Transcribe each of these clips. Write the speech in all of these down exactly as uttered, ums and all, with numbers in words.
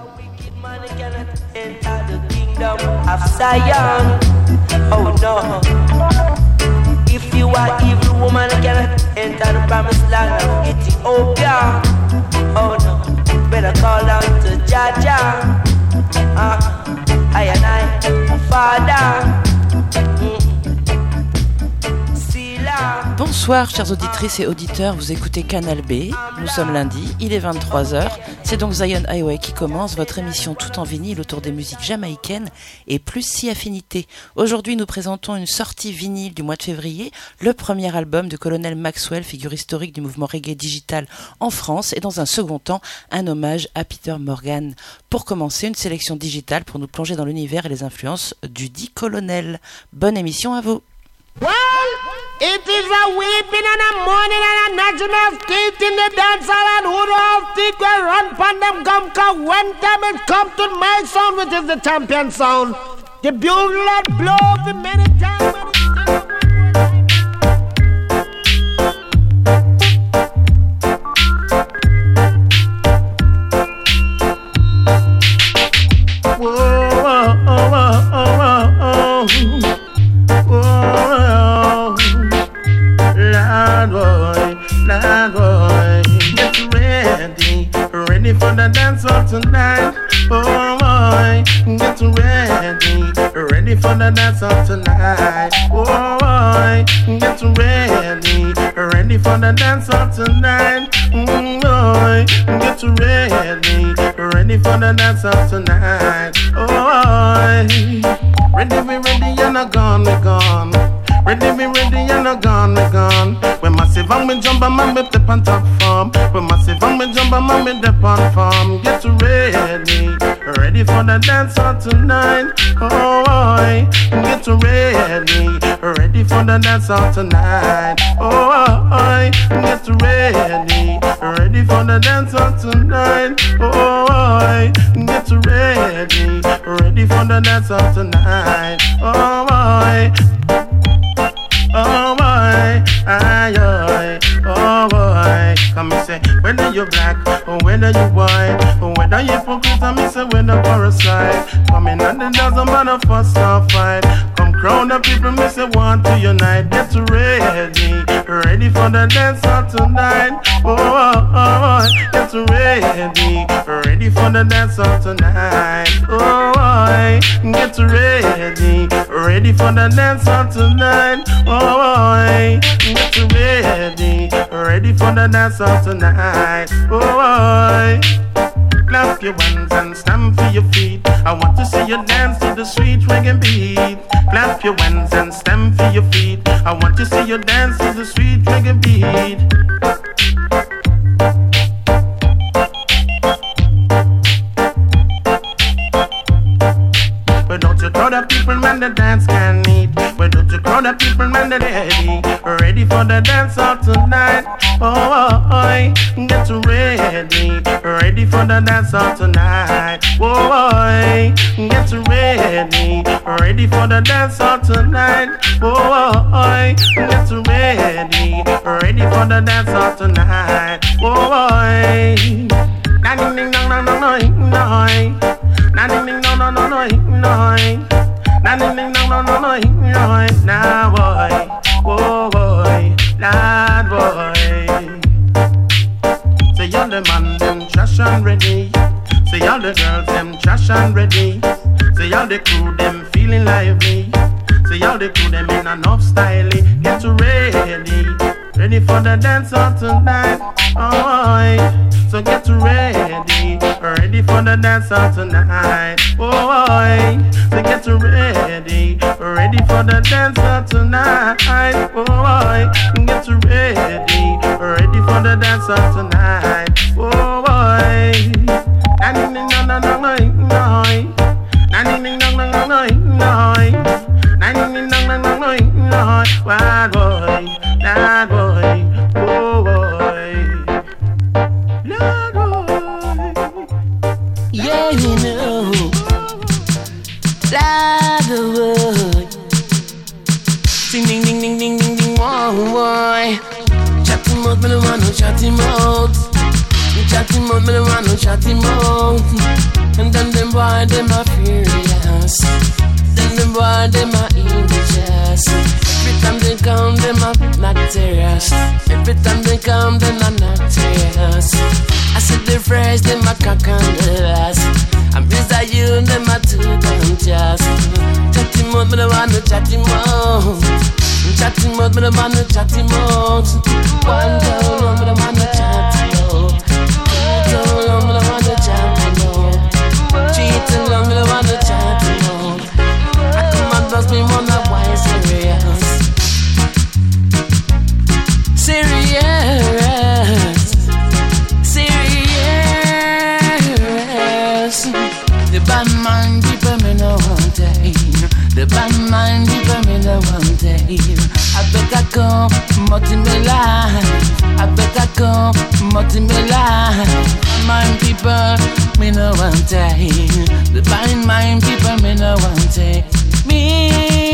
Oh no. If you are evil woman, cannot enter the promised land of Ethiopia. Oh no, better call out to Jaja. Uh, I and I, Father. Bonsoir chères auditrices et auditeurs, vous écoutez Canal B, nous sommes lundi, il est vingt-trois heures, c'est donc Zion Highway qui commence, votre émission tout en vinyle autour des musiques jamaïcaines et plus si affinités. Aujourd'hui nous présentons une sortie vinyle du mois de février, le premier album de Colonel Maxwell, figure historique du mouvement reggae digital en France, et dans un second temps, un hommage à Peter Morgan. Pour commencer, une sélection digitale pour nous plonger dans l'univers et les influences du dit colonel. Bonne émission à vous. Well, it is a weeping and a mourning and a gnashing of teeth in the dance hall, and who all teeth will run pon them gum, cause when time it come to my sound, which is the champion sound, the bugle that blow for many times. For the dance hall tonight, oh boy, get ready, ready for the dance hall tonight, oh boy, get ready, ready for the dance hall tonight, oh boy, get ready, ready for the dance hall tonight, oh boy, ready, we ready, and a gone, we gone. Ready, me ready, and a gone, we gone. We massive and we jump and me step on top form. We massive and we jump and me step on form. Get ready, ready for the dance hall tonight. Oh boy, get ready, ready for the dance hall tonight. Oh boy, get ready, ready for the dance hall tonight. Oh boy, get ready, ready for the dance hall tonight. Oh boy. Oh boy, aye, aye, oh boy. Come and say, whether you black or whether you white, or whether you hypocrite, and me say whether parasite. Come in and it doesn't matter fuss or fight. Come crowd the people, me say want to unite. Get ready, ready for the dance hall tonight. Oh, oh, oh, get ready, ready for the dance hall tonight. Oh, boy, get ready, ready for the dance hall tonight. Oh, boy, get ready, ready for the dance hall tonight. Oh boy, clap your hands and stamp for your feet. I want to see you dance to the sweet reggae beat. Clap your hands and stamp for your feet. I want to see you dance to the sweet reggae beat. But don't you throw the people, man, the dance can eat. But don't you throw the people, man, the ready, ready for the dance hall tonight. Oh, boy, get ready, ready for the dance hall tonight. Oh, boy, get ready, ready for the dance hall tonight. Oh, boy, get ready, ready for the dance hall tonight. Oh, boy, na ding ding dong dong dong dong dong. Na ding ding dong dong dong dong dong. Na ding ding dong dong dong dong dong. Now boy, oh boy, lad boy. Say all the man them trash and ready. Say all the girls them trash and ready. Say all the crew them feeling lively. Say all the crew them in enough style. Get ready, ready for the dance hall tonight. Oh, so get ready, ready for the dance hall tonight. Oh, so get ready, ready for the dance hall tonight. Oh, get ready, ready for the dance hall tonight. Oh, boy, na ding ding dong dong dong dong, na ding ding dong dong dong dong, na ding ding dong dong dong dong. Bad boy, bad boy, oh boy, bad boy. Yeah, you know, bad boy. Ding ding ding ding ding ding ding, oh boy. Chat him out, me no want no chat him out. Chat him out, me no want no chat him out. And then them boy, them a furious. Then them boy, them a injurious. Every time they come, them a not serious. Every time they come, them a not serious. I said the phrase, them a cock and the ass. And this are you, them a too damn just. Chat him out, me the one to chat him out. Chat him out, me the one to chat him out. One down, me the one to chat him out. Two down, me the one to chat him out. Three down, me the one to chat him out. I come and trust me, one that why serious. Serious. Serious. The bad mind people me no want to hear. The bad mind people me no want to hear. I better come, but in my life. I better come, but in my life. Mind people me no want to hear. The bad mind people me no want to hear. Me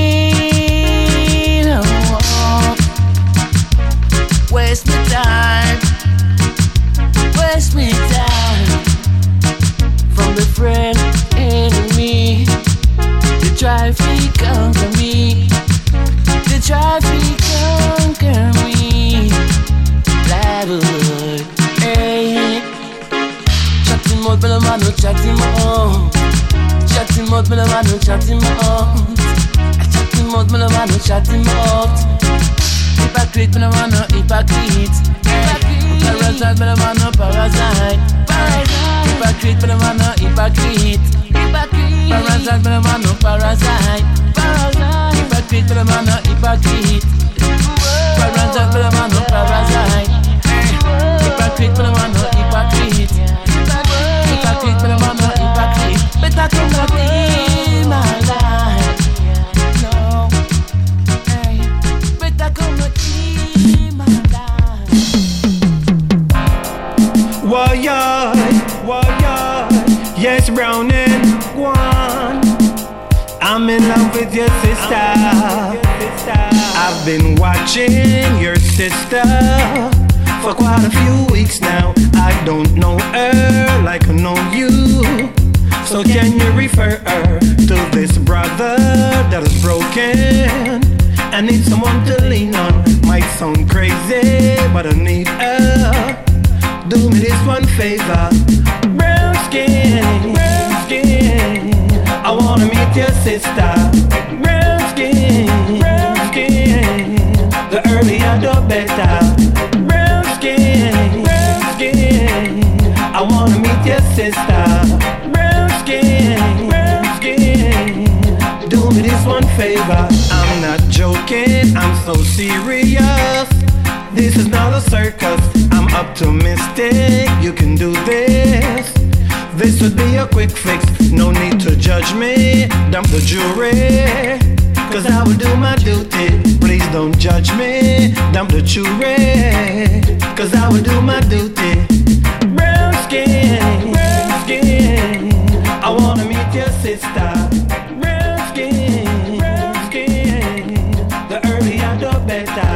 no want. Waste my time. Waste my time. From the friend enemy, they try to conquer me. They try to conquer me. Blackwood, hey. Chat him out, but I'm not chat him out. Chat him out, but I'm not chat him out. Chat him out, but I'm not chat him out. Hypocrite, but I'm not hypocrite. Parasite, but I'm not parasite. Hypocrite, but I'm not hypocrite. Parasite, but I'm not parasite. Hypocrite, but I'm not hypocrite. Parasite, but I'm not parasite. Hypocrite, but I'm not hypocrite. Hypocrite, but I'm not hypocrite. Better come back in my life. No, hey, better come back in my life. Warrior, warrior, yes, Browning, one. I'm in love with your sister. I've been watching your sister for quite a few weeks now. I don't know her like I know you. So can you refer her to this brother that is broken? I need someone to lean on. Might sound crazy, but I need her. Do me this one favor. Brown skin, brown skin. I wanna meet your sister. Brown skin, brown skin. The earlier the better. Brown skin, brown skin. I wanna meet your sister. Brown skin, brown skin. Do me this one favor. I'm not joking, I'm so serious. This is not a circus, I'm optimistic, you can do this. This would be a quick fix, no need to judge me, dump the jury. Cause I will do my duty, please don't judge me, dump the jury. Cause I will do my duty. Brown skin, brown skin. I wanna meet your sister. Brown skin, brown skin. The earlier the better.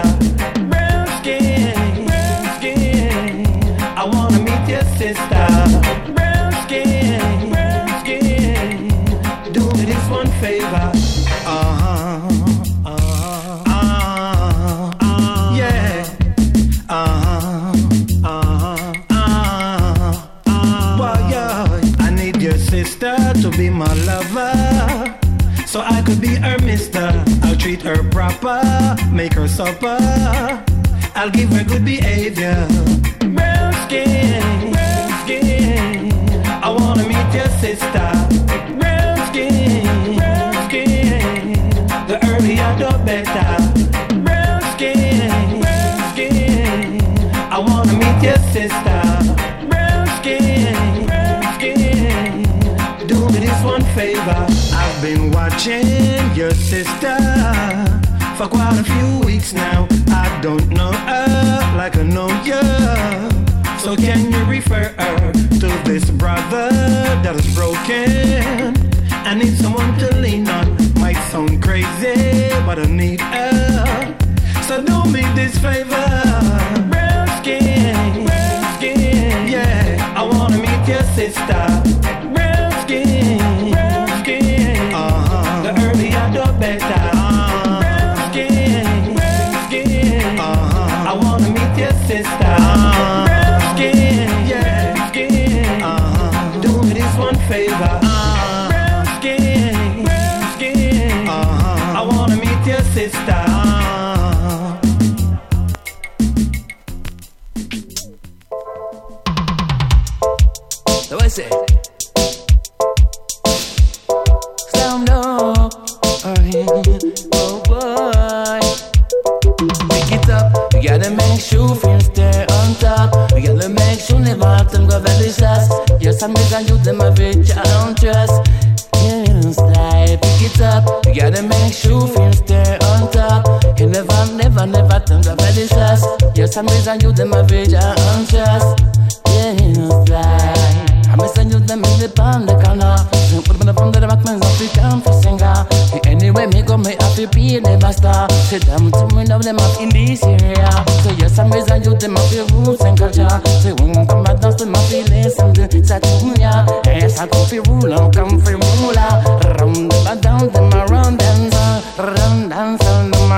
I wanna meet your sister. Brown skin, brown skin. Do me this one favor. Uh-huh, uh-huh, uh-huh, uh-huh. Yeah. Uh-huh, uh-huh, uh-huh, uh-huh. Well, yeah. I need your sister to be my lover, so I could be her mister. I'll treat her proper, make her supper. I'll give her good behavior. Brown skin, brown skin. I wanna meet your sister. Brown skin, brown skin. The earlier the better. Brown skin, brown skin. I wanna meet your sister. Brown skin, brown skin. Do me this one favor. I've been watching your sister for quite a few weeks now. I don't know her like I know you. So can you refer her to this brother that is broken? I need someone to lean on. Might sound crazy, but I need her. So do me this favor. Brown skin, brown skin. Yeah, I wanna meet your sister. Brown favor. Uh, brown skin, brown skin. Uh-huh. I wanna meet your sister. Uh. So I say, sound up, oh boy. Pick it up, we gotta make sure feel stay on top. We gotta make sure the bottom go very fast. Yes, I'm making you them a bitch, I don't trust. Yes, like pick it up, we gotta make sure feel stay on top. You never, never, never turn go very fast. Yes, I'm making you them a bitch, I don't trust. Yes, like I'm missing you them in the palm, the corner. Put me from the back, man, so we come for singer. Anyway, me go, me happy, be never stop. Say them to me, love them up in this area. So yes, I'm missing you them up your roots and culture. Say when you come back, dance to my feelings, something Satunya. Yes, I come for ruler, come for ruler. Round them down, them around dancer, round dancer, on my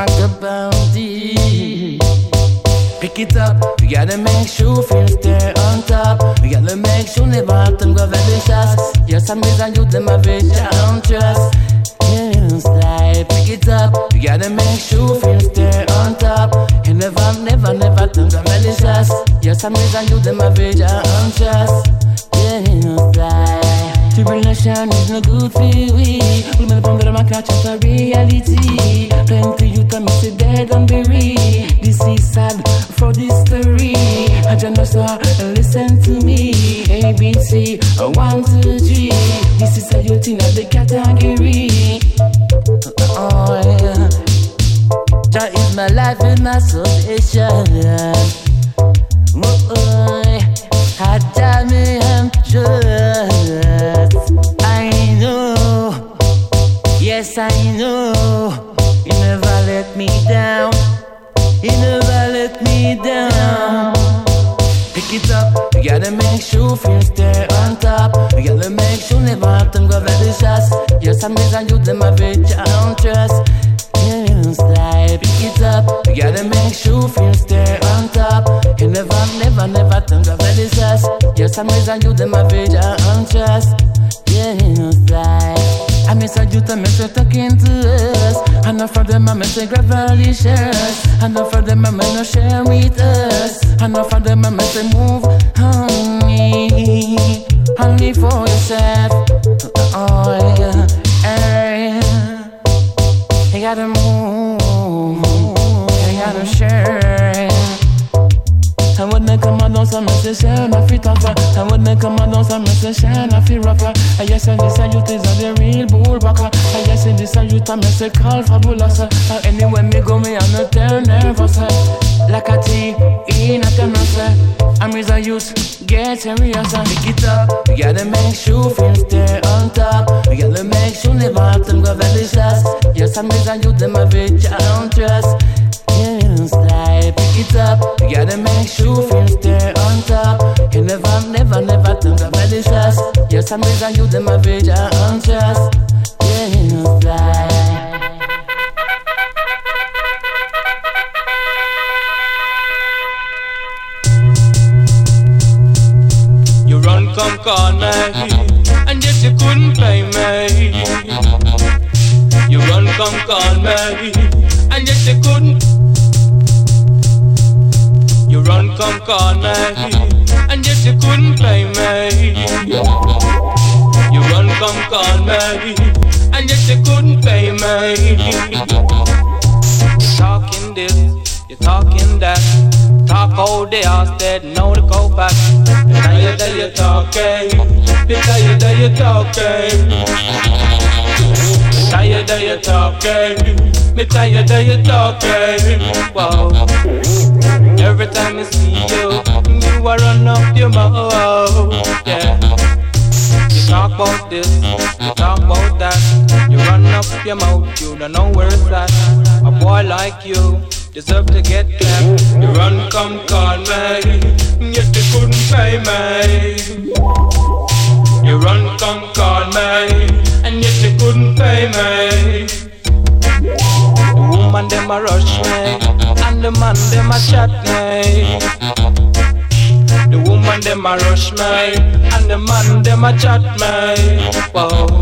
bounty. Pick it up, we gotta make sure feel stay on top. We gotta make sure the bottom go very fast. Yes, I'm missing you them a bitch, I don't trust. Yes, like pick it up, we gotta make sure feel stay on top. You never, never, never turn go very fast. Yes, I'm missing you them a bitch, I don't trust. Yes, like tribulation is no good for we. We may come to my catch up a reality. Plenty you tell me say dead and buried. This is sad for this story. I just know listen to me. A B C one two three. This is a youth in the category. Oh yeah. That is my life and my salvation. Oh, oh. I tell me I'm just. I know, yes I know. You never let me down. You never let me down. Pick it up, we gotta make sure feel stay on top. We gotta make sure the bottom go very fast. Yes, I'm missing you them a bitch, I don't trust. Yes, like pick it up, we gotta make sure feel stay on top. You never, never, never turn go very fast. Yes, I'm missing you them a bitch, I don't trust. Yes, like I miss a youth, I miss a talking to us. And not for them, I miss a revolutions. And not for them, I miss no share with us. And not for them, I miss a move on me. Only for yourself. Oh, yeah. Hey. You gotta move. You gotta share. And when they come out, don't some message shine, I feel tougher. And when they come out, don't some message shine, I feel rougher. I guess in this youth is a the real bullbacker. I guess in this youth I miss a call fabulous. And anyway me go me I'm not turn nervous. Like a tea in a terrace. I'm with a youth, get serious and pick it up. We gotta make sure feel stay on top. We gotta make sure the bottom go very fast. Yes, I'm with a youth, them a bitch, I don't trust. Yes, like pick it up. You gotta make sure feel stay on top. You never, never, never turn go very fast. Yes, I'm missing you, them a bitch, I don't trust. Yes, like you run, come call me, and yet you couldn't pay me. You run, come call me, and yet you couldn't. You run, come call me, and yet you couldn't pay me. You run, come call me, and yet you couldn't pay me. You're talking this, you're talking that. Talk all day, I said no to go back. And now you're there, you're talking. You tell you that you're talking. Now you're there, you're talking. Me tell you that you're talking. Wow. Every time I see you, you are run up your mouth. Yeah. You talk about this, you talk about that. You run up your mouth, you don't know where it's at. A boy like you deserve to get clapped. You run, come call me, yet you couldn't pay me. You run, come call me, and yet you couldn't pay me. The woman them a rush me, and the man them a chat me. The The woman them a rush me, and the man them a chat me. Whoa.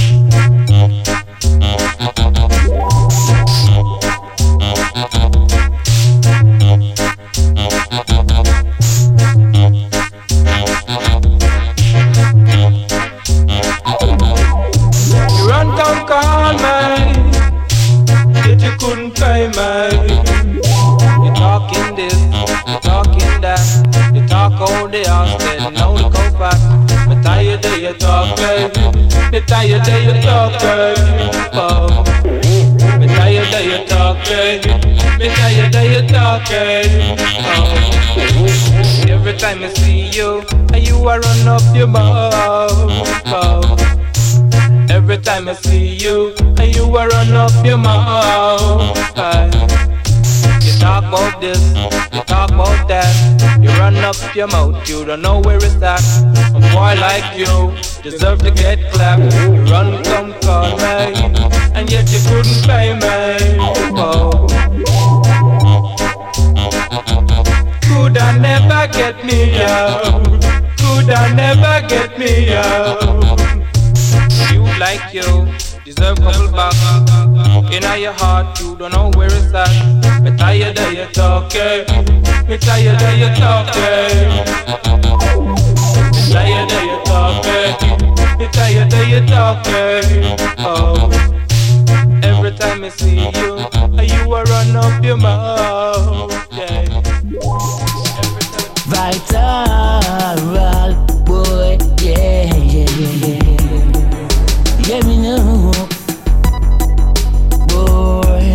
You run come call me, yet you couldn't pay me. You talking this, you talking that, you talk all the house, then now you go back. Me tired of you talk, baby. Me tired of you talk, baby. Oh. Me tired of you talk, baby. Me tired of you talk, baby. Oh. Every time I see you, and you are run up your mouth. Oh. Every time I see you, and you are run up your mouth. Aye. You talk about this, you talk about that. You run up your mouth, you don't know where it's at. A boy like you deserve to get clapped. You run, come call me, and yet you couldn't pay me. Oh. Could I never get me out? Could I never get me out? You like you deserve couple back. In your heart, you don't know where it's at. Me tired of you talking. Me tired of you talking. Me tired of you talking. Me tired of you talking. Oh. Every time I see you, you a run up your mouth. Yeah. Vital boy, yeah, yeah, yeah. Yeah, me know, boy.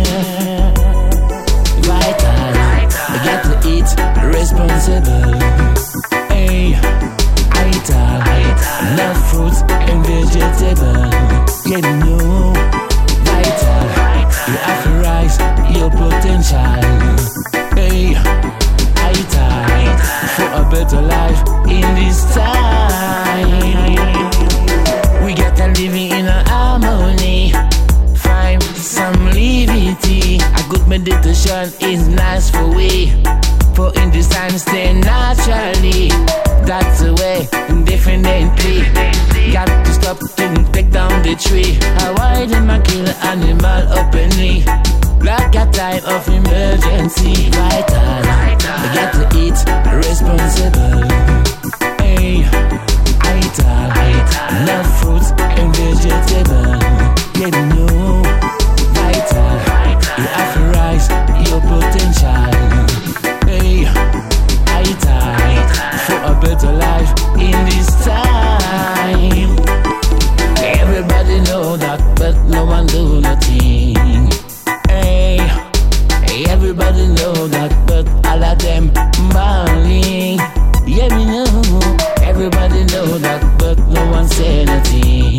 Vital, I got to eat responsible. Hey, vital, enough fruits and vegetables. Yeah, me know, vital, you have to rise your potential. Hey, vital, for a better life in this time. We got to living in a harmony. Find some levity. A good meditation is nice for we. For in this time stay naturally. That's the way, indefinitely. Got to stop to take down the tree. Why them a kill animal openly? Like a time of emergency. Vital, we got to eat responsible. Hey, vital, enough fruits and vegetables. Yeah, you know, vital, you have to rise your potential. Hey, vital, for a better life in this time. Everybody know that, but no one do nothing. Hey, everybody know that, but all of them balling. Yeah, me know. Everybody know that, but no one say nothing.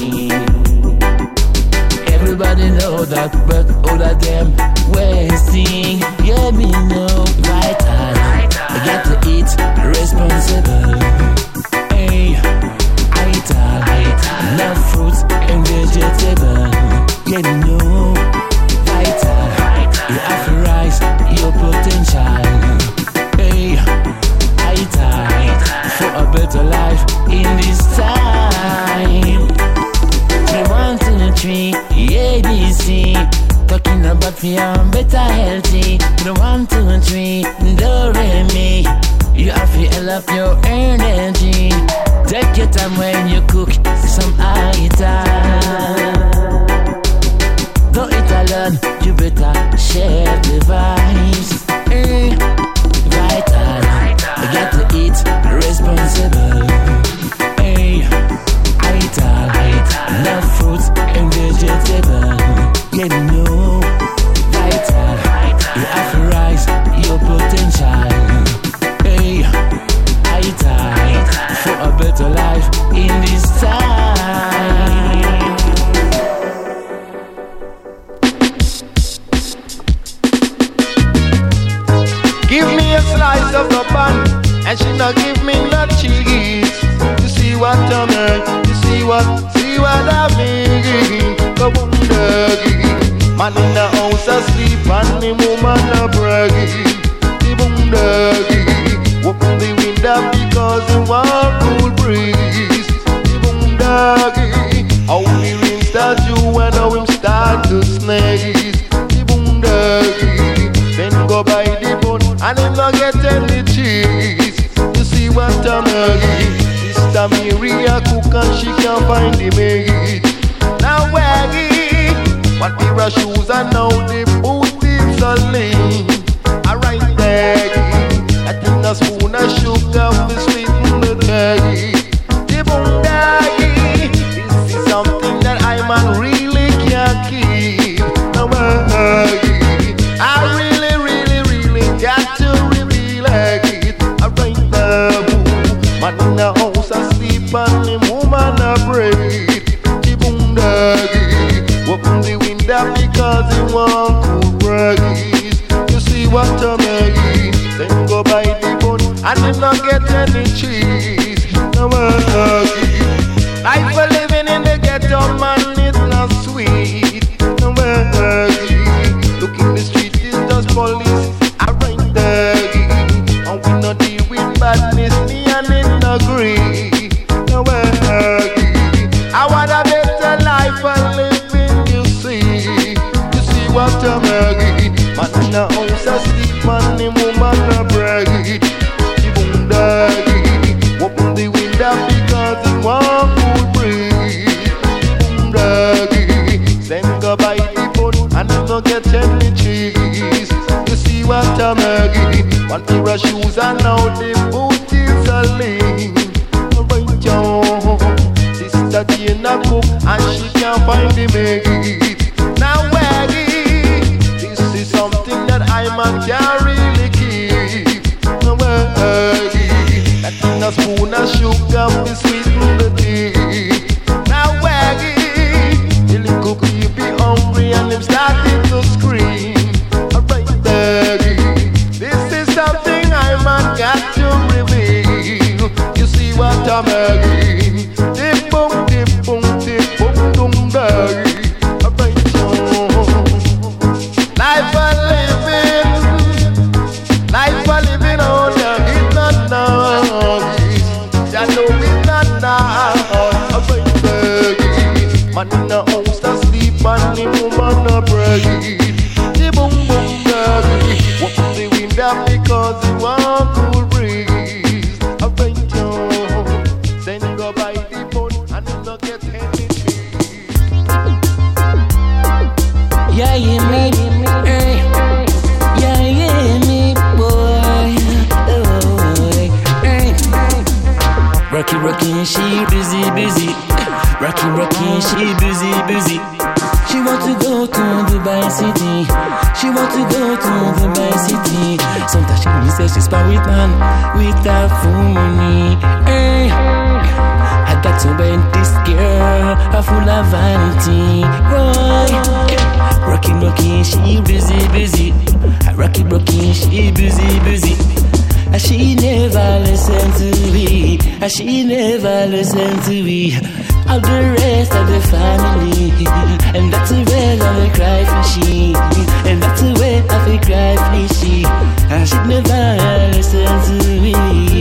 Everybody know that, but all of them wasting. Yeah, me know. Vital, I got to eat responsible. Hey, vital, enough fruits and vegetables. Yeah, me know. Vital, you have to rise your potential. Hey, vital, for a better life in this time. Three, one, two, three, A B C. Talking about for your better healthy. Three, one, two, three, do re mi. You have to fill up your energy. Take your time when you cook some item. Don't eat alone, you better share the vibes. Mm. Vital, I got to eat responsible. Hey, vital, enough fruits and vegetables. Yeah, you know, vital, you have to rise your potential. Hey, vital, for a better life in this time. Give me a slice of the bun, and she not give me no cheese. You see what I mean? You see what, see what I mean? Go boondoggy, man in the house asleep, and the woman a bragging. The boondoggy, open the window area cook and she can't find the maid. Now waggy, what pair of shoes and now the boot tips are lean. Alright daggy, I think a spoon of sugar to sweeten the daggy. The boom daggy, this is something that I man really can't keep. Now waggy, I really, really, really got to reveal it. Alright daggy, man in the house asleep and the woman a breathe. The boom daggy, open the window because he want cool breeze. You see what I'm making? Then go buy the bun and then not get any cheese. Now daggy, life for living in the ghetto man is not sweet. Now daggy, look in the street is just police. Alright daggy, and we not deal with badness. Me and it agree. Now daggy, I want a better life for living. You see, you see what I'm making? Man in the house asleep, man the woman a brag. The boom daggy, open the window because he want cool breeze. The boom daggy, then go buy the bun and he no get any cheese. You see what I'm making? One pair of shoes and now the boot is a lean. Right yo, sister Tina cook and she can't find the maid. Now waggy, this is something that I man can't really keep. Now waggy, that in a spoon of sugar to sweeten the tea. Now waggy, the little could be hungry and him starting to scream. Alright waggy, this is something I man got to reveal. You see what I'm making? Dip boom, dip boom, dip boom, boom, daggy. Alright yo, life for living, life for living on the it's not now. I know it's not now. Alright daggy, man in the house asleep and the woman a braggy. The boom boom daggy, open the window because he want cool breeze. Alright yo, then go buy the bun and he no get any cheese. Yeah, yeah, me, hey. Yeah, yeah, me, boy. Oh, hey. Rocky, Rocky, she busy, busy. Rocky, Rocky, she busy, busy. She want to go to Dubai City. She want to go to Dubai City. Sometimes she really says she's married man with that full money. Hey, I got to bend this girl, a full of vanity. Boy, Rocky, Rocky, she busy, busy. Rocky, Rocky, she busy, busy. And she never listen to me. And she never listen to me. All the rest of the family. And that's the way I will cry for she. And that's the way I will cry for she. And she never listen to me.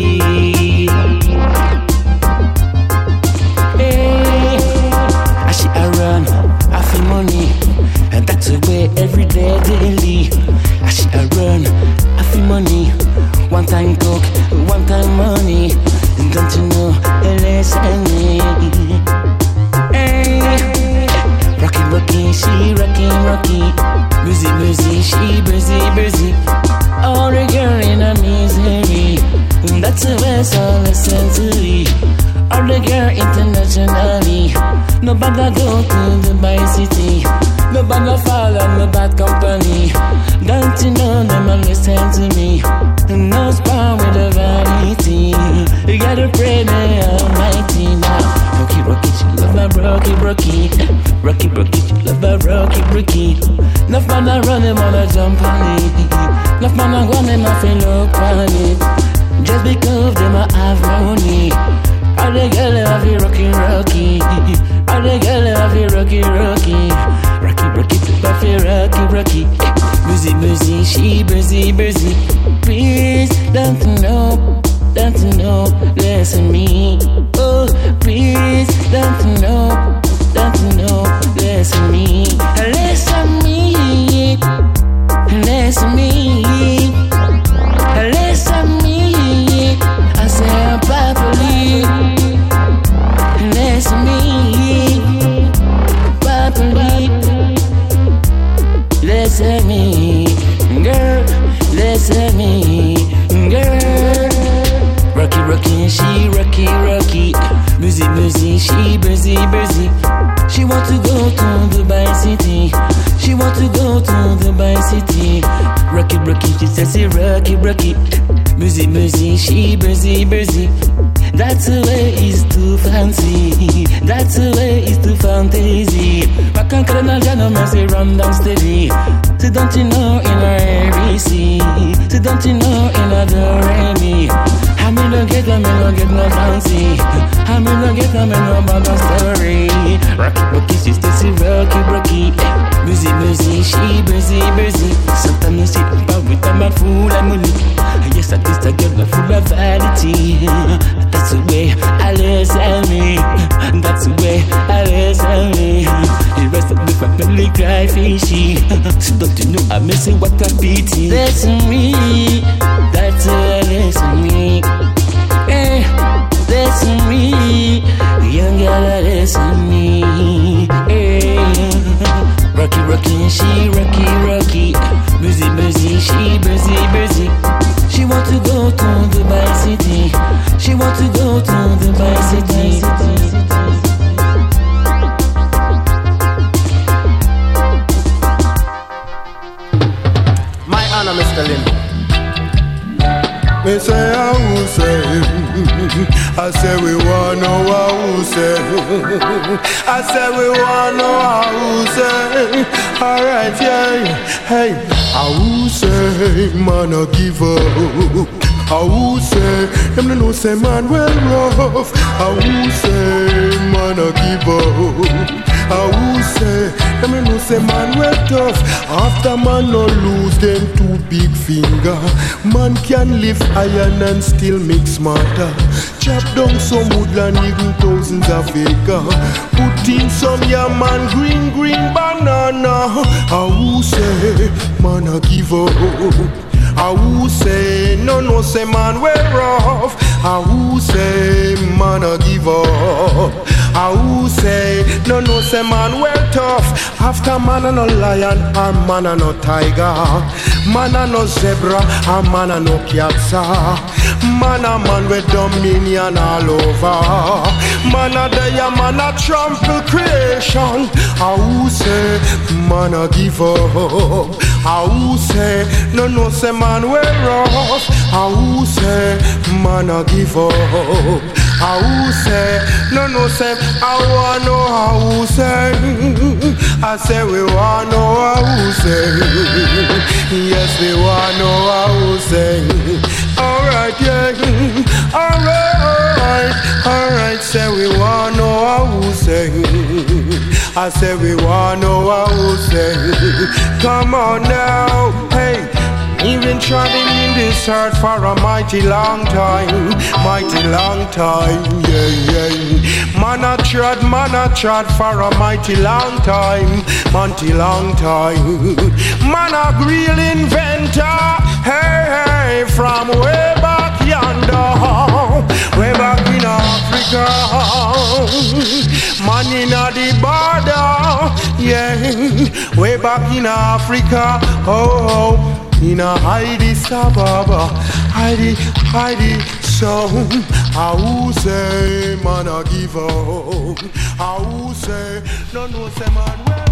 Hey, and she a run, I feel money. And that's the way every day daily. And she a run, I feel money. One time coke, one time money. And don't you know, listen me. Hey, Rocky, Rocky, she rocking, rocky. Busy, busy, she busy, busy. All the girl in a misery. That's the way, so listen to me. All the girl internationally. Nobody go to Dubai City. Nobody follow no bad company. Don't you know them and listen to me. No spawn with the vanity. You gotta pray me almighty now. Rocky, Rocky, she love my Rocky, Rocky. Rocky, Rocky, she love my Rocky, Rocky. Enough man a run him on a jump on it. Enough man a run him off and look on it. Just because them a have money. All the girls have you Rocky, Rocky. All the girls have you Rocky, Rocky. Rocky, Rocky, Rocky, Rocky, Rocky. Busy, busy, she busy, busy. Please, don't know, don't know, listen me. Oh, please, don't know, don't know, listen me. Listen me, listen me, listen me. I say I'm properly. busy, she busy, busy. She want to go to Dubai City. She want to go to Dubai City. Rocky, rocky, she says she rocky, rocky. Busy, busy, she busy, busy. That's the way it's too fancy. That's the way it's too fantasy. Back on Colonel Gentleman, say run down steady. So don't you know in a A B C? So don't you know in a do re mi? I mean don't get no, me don't get no fancy. I mean don't get no, me no bad no story. Rocky, rocky, she still see rocky, rocky. Busy, busy, she busy, busy. Sometimes you see but with them a fool and money. Yes, at least I get my full of vanity. That's the way I listen me. That's the way I listen me. The rest of the family cry fishy. So don't you know I'm missing what I pity. That's me. That's the way I listen me. Hey, that's me. Young girl, listen me. Hey. Rocky, rocky, she rocky, rocky. Busy, busy, she busy, busy. She want to go to Dubai City. She want to go to Dubai City. My honor, Mister Lynn. Me say I who say, I say we wanna know who say, I say we wanna know who say. Alright, yeah, hey, I who say man a give up. I who say them no know say man well rough. I who say man a give up. I who say them no know say man well tough. After man no lose them two big finger, man can live iron and still mix smarter. Chop down some woodland even thousands of acres. Put in some yam and green green banana. I who say man a give up. I who say no no say man we rough. I who say man a give up. I who say no no say man we tough. After man a no lion or man a no tiger, man a no zebra or man a no cat. Man a man with dominion all over. Man a day a man a trample creation. I who say man a give up. I who say no no say man we rough. I who say man a give up. I who say no no say I wanna know how who say. I say we wanna know how who say. Yes we wanna know how who say. Alright yeah. Alright. Alright say we wanna know how who say. I say we wanna know how who say. Come on now, hey. We've been traveling in this earth for a mighty long time, mighty long time, yeah, yeah. Man a trod, man a trod for a mighty long time, mighty long time. Man a real inventor, hey, hey, from way back yonder, way back in Africa. Man in a the border, yeah, way back in Africa, oh, oh. In a Addis Ababa, Heidi, Heidi, so I who say man a give up. I who say no no say man we're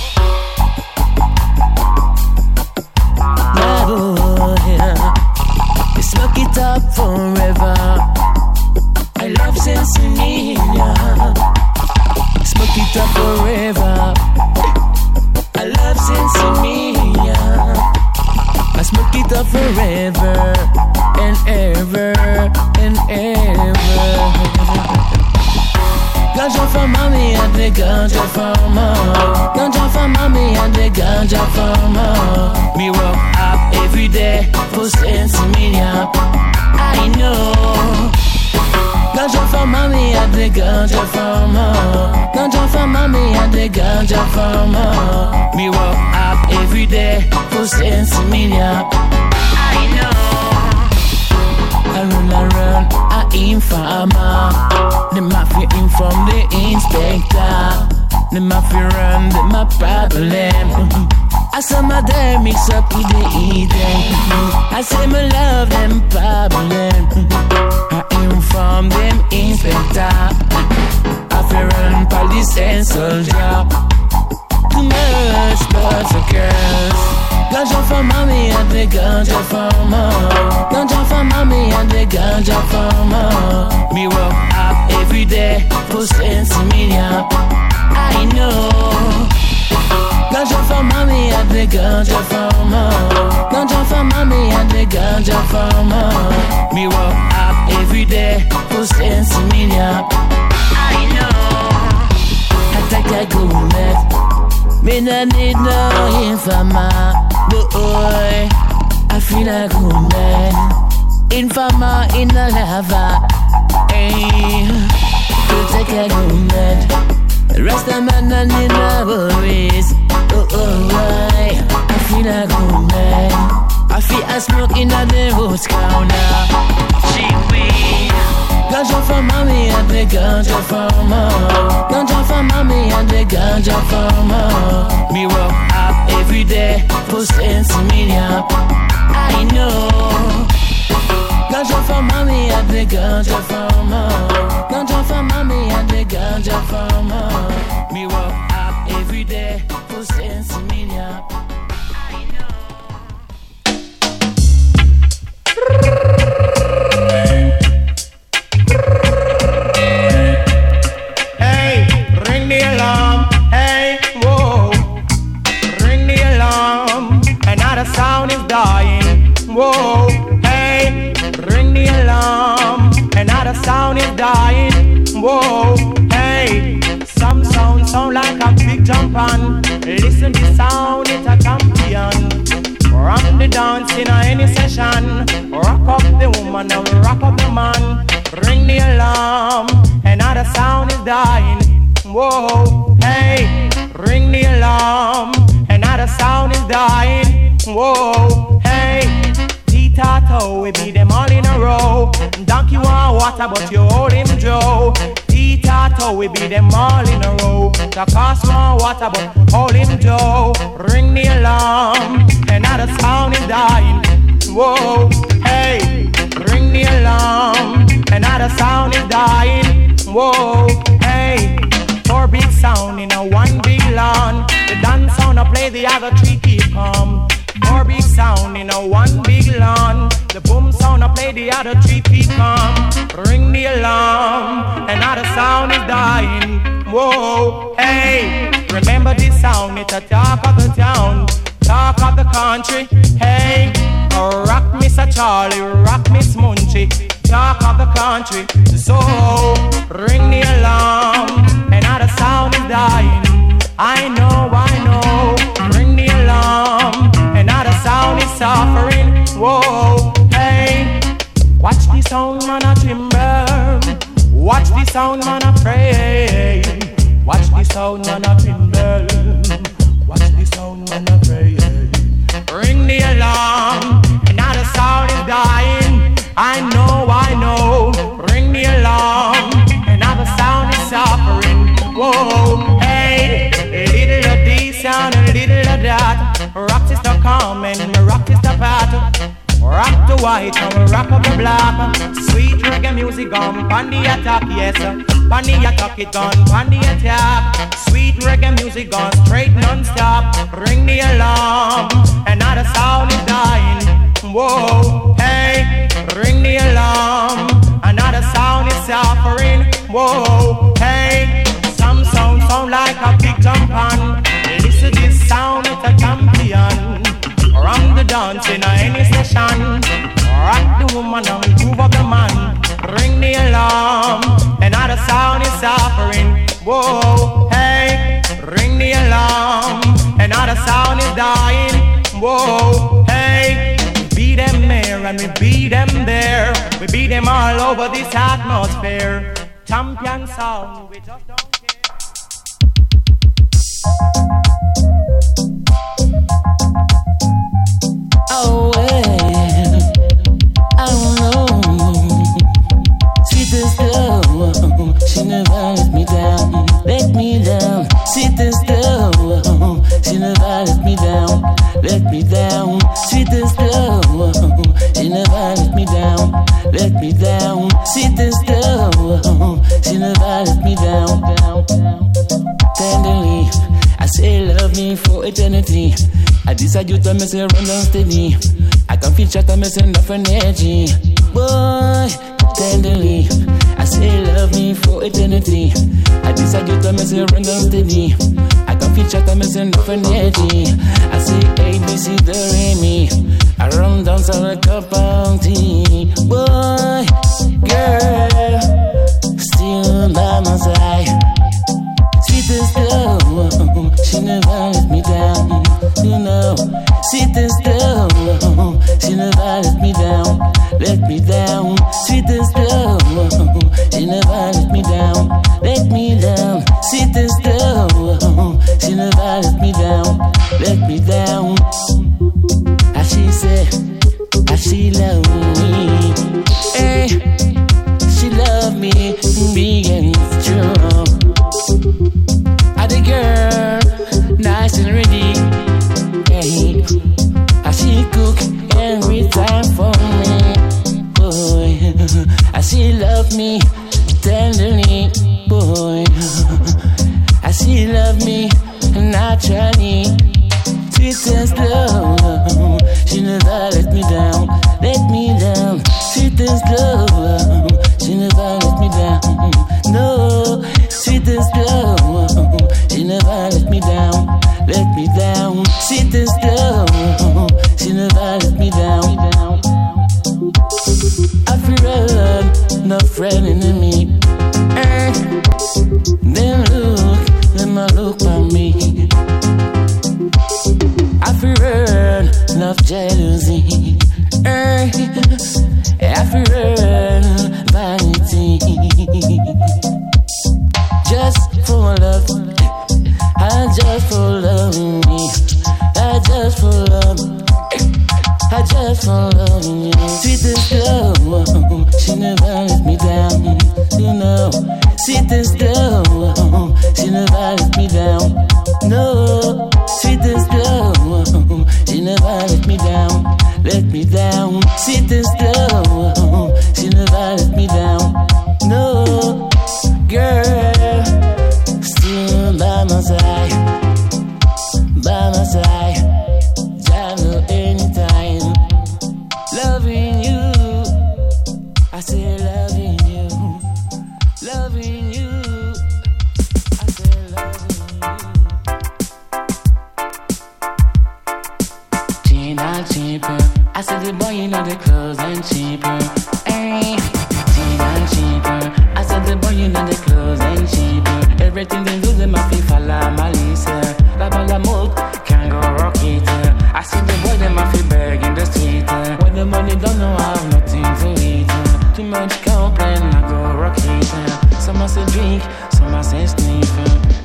wrong. Yeah, smoke it up forever. I love Sensinia. Smoke it up forever. I love Sensinia. I smoke it up forever and ever and ever. Ganja for mommy and the ganja for mom. Ganja for mommy and the ganja for mom. Me walk up every day for Sensinia. I know. Ganja for mommy and the ganja for mom. Ganja for mommy and the ganja for mom. Me walk up every day for Sensinia. I know. I run, I run, I informer. The mafia inform the inspector. The mafia run, the my problem. I saw my dad mix up with the eating. I say me love them problem. I inform them inspector. I feel run police and soldier. Too much blood for girls. Ganja for mommy and the ganja for mom. Ganja for mommy and the ganja for mom. Me walk up every day for sense million. I know. Ganja for mommy and the ganja for mom. Ganja for mommy and the ganja for mom. Me walk up every day for sense million. I know. I take a good meth. Me no need no informer. Boy, I feel like a good man. Informer in the lava. Hey, to take a good man. Rest of man and in the worries. Oh, oh, why? I feel like a good man. I feel a smoke in the rose corner. She will. Ganja for mommy and the ganja for mom. Ganja for mommy and the ganja for mom. Me walk up every day for sense million. I know. Ganja for mommy and the ganja for mom. Ganja for mommy and the ganja for mom. Me walk up every day for sense million. I know. Alarm, hey, whoa, ring the alarm, another sound is dying, whoa, hey, ring the alarm, another sound is dying, whoa, hey, some sound sound like a big jump on, listen the sound, it's a champion, rock the dance in any session, rock up the woman and rock up the man, ring the alarm, another sound is dying. Whoa, hey, ring the alarm, another sound is dying. Whoa, hey, T-Tato, we beat them all in a row. Donkey want water, but you hold him Joe. T-Tato, we beat them all in a row. The cost want water, but hold him Joe. Ring the alarm, another sound is dying. Whoa, hey, ring the alarm, another sound is dying. Whoa, hey. Four big sound in a one big lawn. The dance sound I play, the other three keep calm. Four big sound in a one big lawn. The boom sound I play, the other three keep calm. Ring the alarm, another sound is dying. Whoa, hey, remember this sound, it's a talk of the town, talk of the country. Hey, rock Mister Charlie, rock Miss Munchie, talk of the country. So ring the alarm, another sound is dying. I know, I know. Ring the alarm, another sound is suffering. Whoa, hey. Watch the sound man a timber. Watch the sound man a pray. Watch the sound man a timber. Watch the sound man a pray. Ring the alarm, another sound is dying. I know, I know. Ring the alarm, another sound is suffering. Whoa, hey, a little of this and a little of that. Rock is the calm and rock is the battle. Rock the white and rock up the black. Sweet reggae music gone, pan the attack, yes. Pan the attack it gone, pan the attack. Sweet reggae music gone, straight non-stop. Ring the alarm, another sound is dying. Whoa, hey, ring the alarm, another sound is suffering. Whoa, hey, some sound sound like a big jump on. Listen this sound, it's a champion. Round the dance in any session. Rock the woman and groove up the man. Ring the alarm, another sound is suffering. Whoa, hey, ring the alarm, another sound is dying. Whoa, hey, we beat them here and we beat them there. We beat them all over this atmosphere. Champion sound, we just don't care. Oh, well, I don't know. Sweetest girl, she never let me down, let me down. Sweetest girl, she never let me down. down. Tenderly, I say love me for eternity. I decide you to me say run down steady. I can feel chat and me say enough energy. Boy, tenderly, I say love me for eternity. I decide you to me say run down steady. I can feel chat and me say enough energy. I say A, B, C, D, Re, Mi. I run down so like a bounty. Boy, girl, still by my side. Sweetest love, she never let me down. You know, sweetest love, she never let me down. Let me down, sweetest love, she never let me down. Let me down, sweetest love, she never let me down. Let me down. As she said, as she love me, hey, she love me big and strong. I the girl, nice and ready, hey, as she cook every time for me, boy, as she love me tenderly, boy, as she love me naturally. Sweetest love, she never let me down, let me down. Sweetest love, she never let me down. No, sweetest love, she never let me down, let me down. Sweetest love, she never let me down. I feel run, no friend in me. Eh, then look, then my look at me. I feel run, enough jealousy. Eh, I feel run, vanity. Just for love, I just for loving me. I just for love, I just for loving you. Sweetest love, she never let me down. You know, sweetest love, she never let me down. No, sweetest love, she never let me down. Let me down, sweetest love, she never let me down. No, girl, still by my side, by my side. I know anytime, loving you. I say loving you, loving you. I say loving you. Gina cheaper, I said the boy you know the clothes ain't cheaper. Hey, Gina cheaper, I said the boy you know the clothes ain't cheaper. Everything they do them a FIFA la malisa, la bala mold can't go rock it. I see the boy them a fi beg in the street. When the money don't know I have nothing to eat. Too much complain I go rock it. Some a say drink, some a say sniff.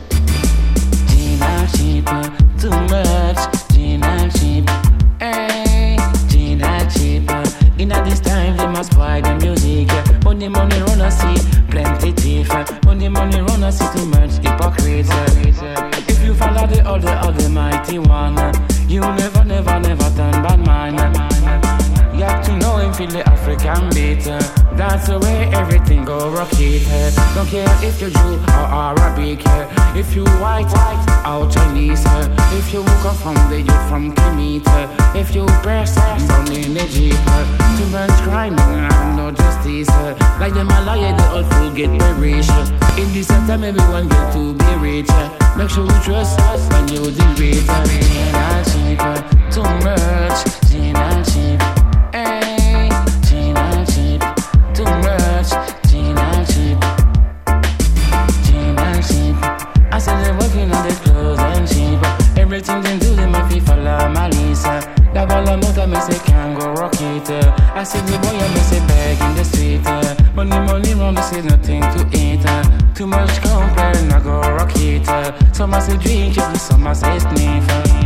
Gina cheaper, too much. Gina cheap, hey, Gina cheaper. Inna this time they must buy the music. Money money run a see plenty thief. Money money run a see too much hypocrite. If you follow the other other mighty one, you never, never, never turn bad man. You have to know him feel the African beat. That's the way everything go rocket. Don't care if you're Jew or Arabic. If you white, or Chinese. If you come from the youth from Kemet. If you person down in the Jeep. Too much crime and no justice. Like the Malaya, the old fool get very rich. In this time everyone get to be rich. Make sure you trust us when you deal with Gina cheaper, too much. Gina cheap, hey, Gina cheap, too much. Gina cheap, Gina cheap. I said they're working on the clothes and cheap. Everything they do, they make me follow Malisa. La bala mota me say can't go rock it. I see the boy and me say beg in the street. Money money round me say nothing to eat. Too much complain I go rock it. Some I say drink it, some I say sniff.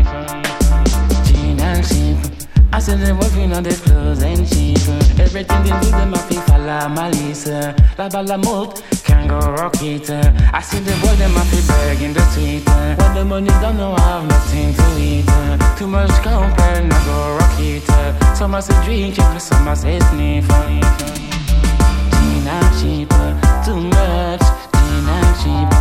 Gina cheap, I said they're working on the clothes and cheap. Everything they do them a FIFA la malisa. La bala mot can't go rock it. I see the boy them a fi beg in the street. When the money don't know I have nothing to eat. Too much complain I go rock it. Some I say drink it, some I say sniff. Gina cheap, too much. Gina cheap.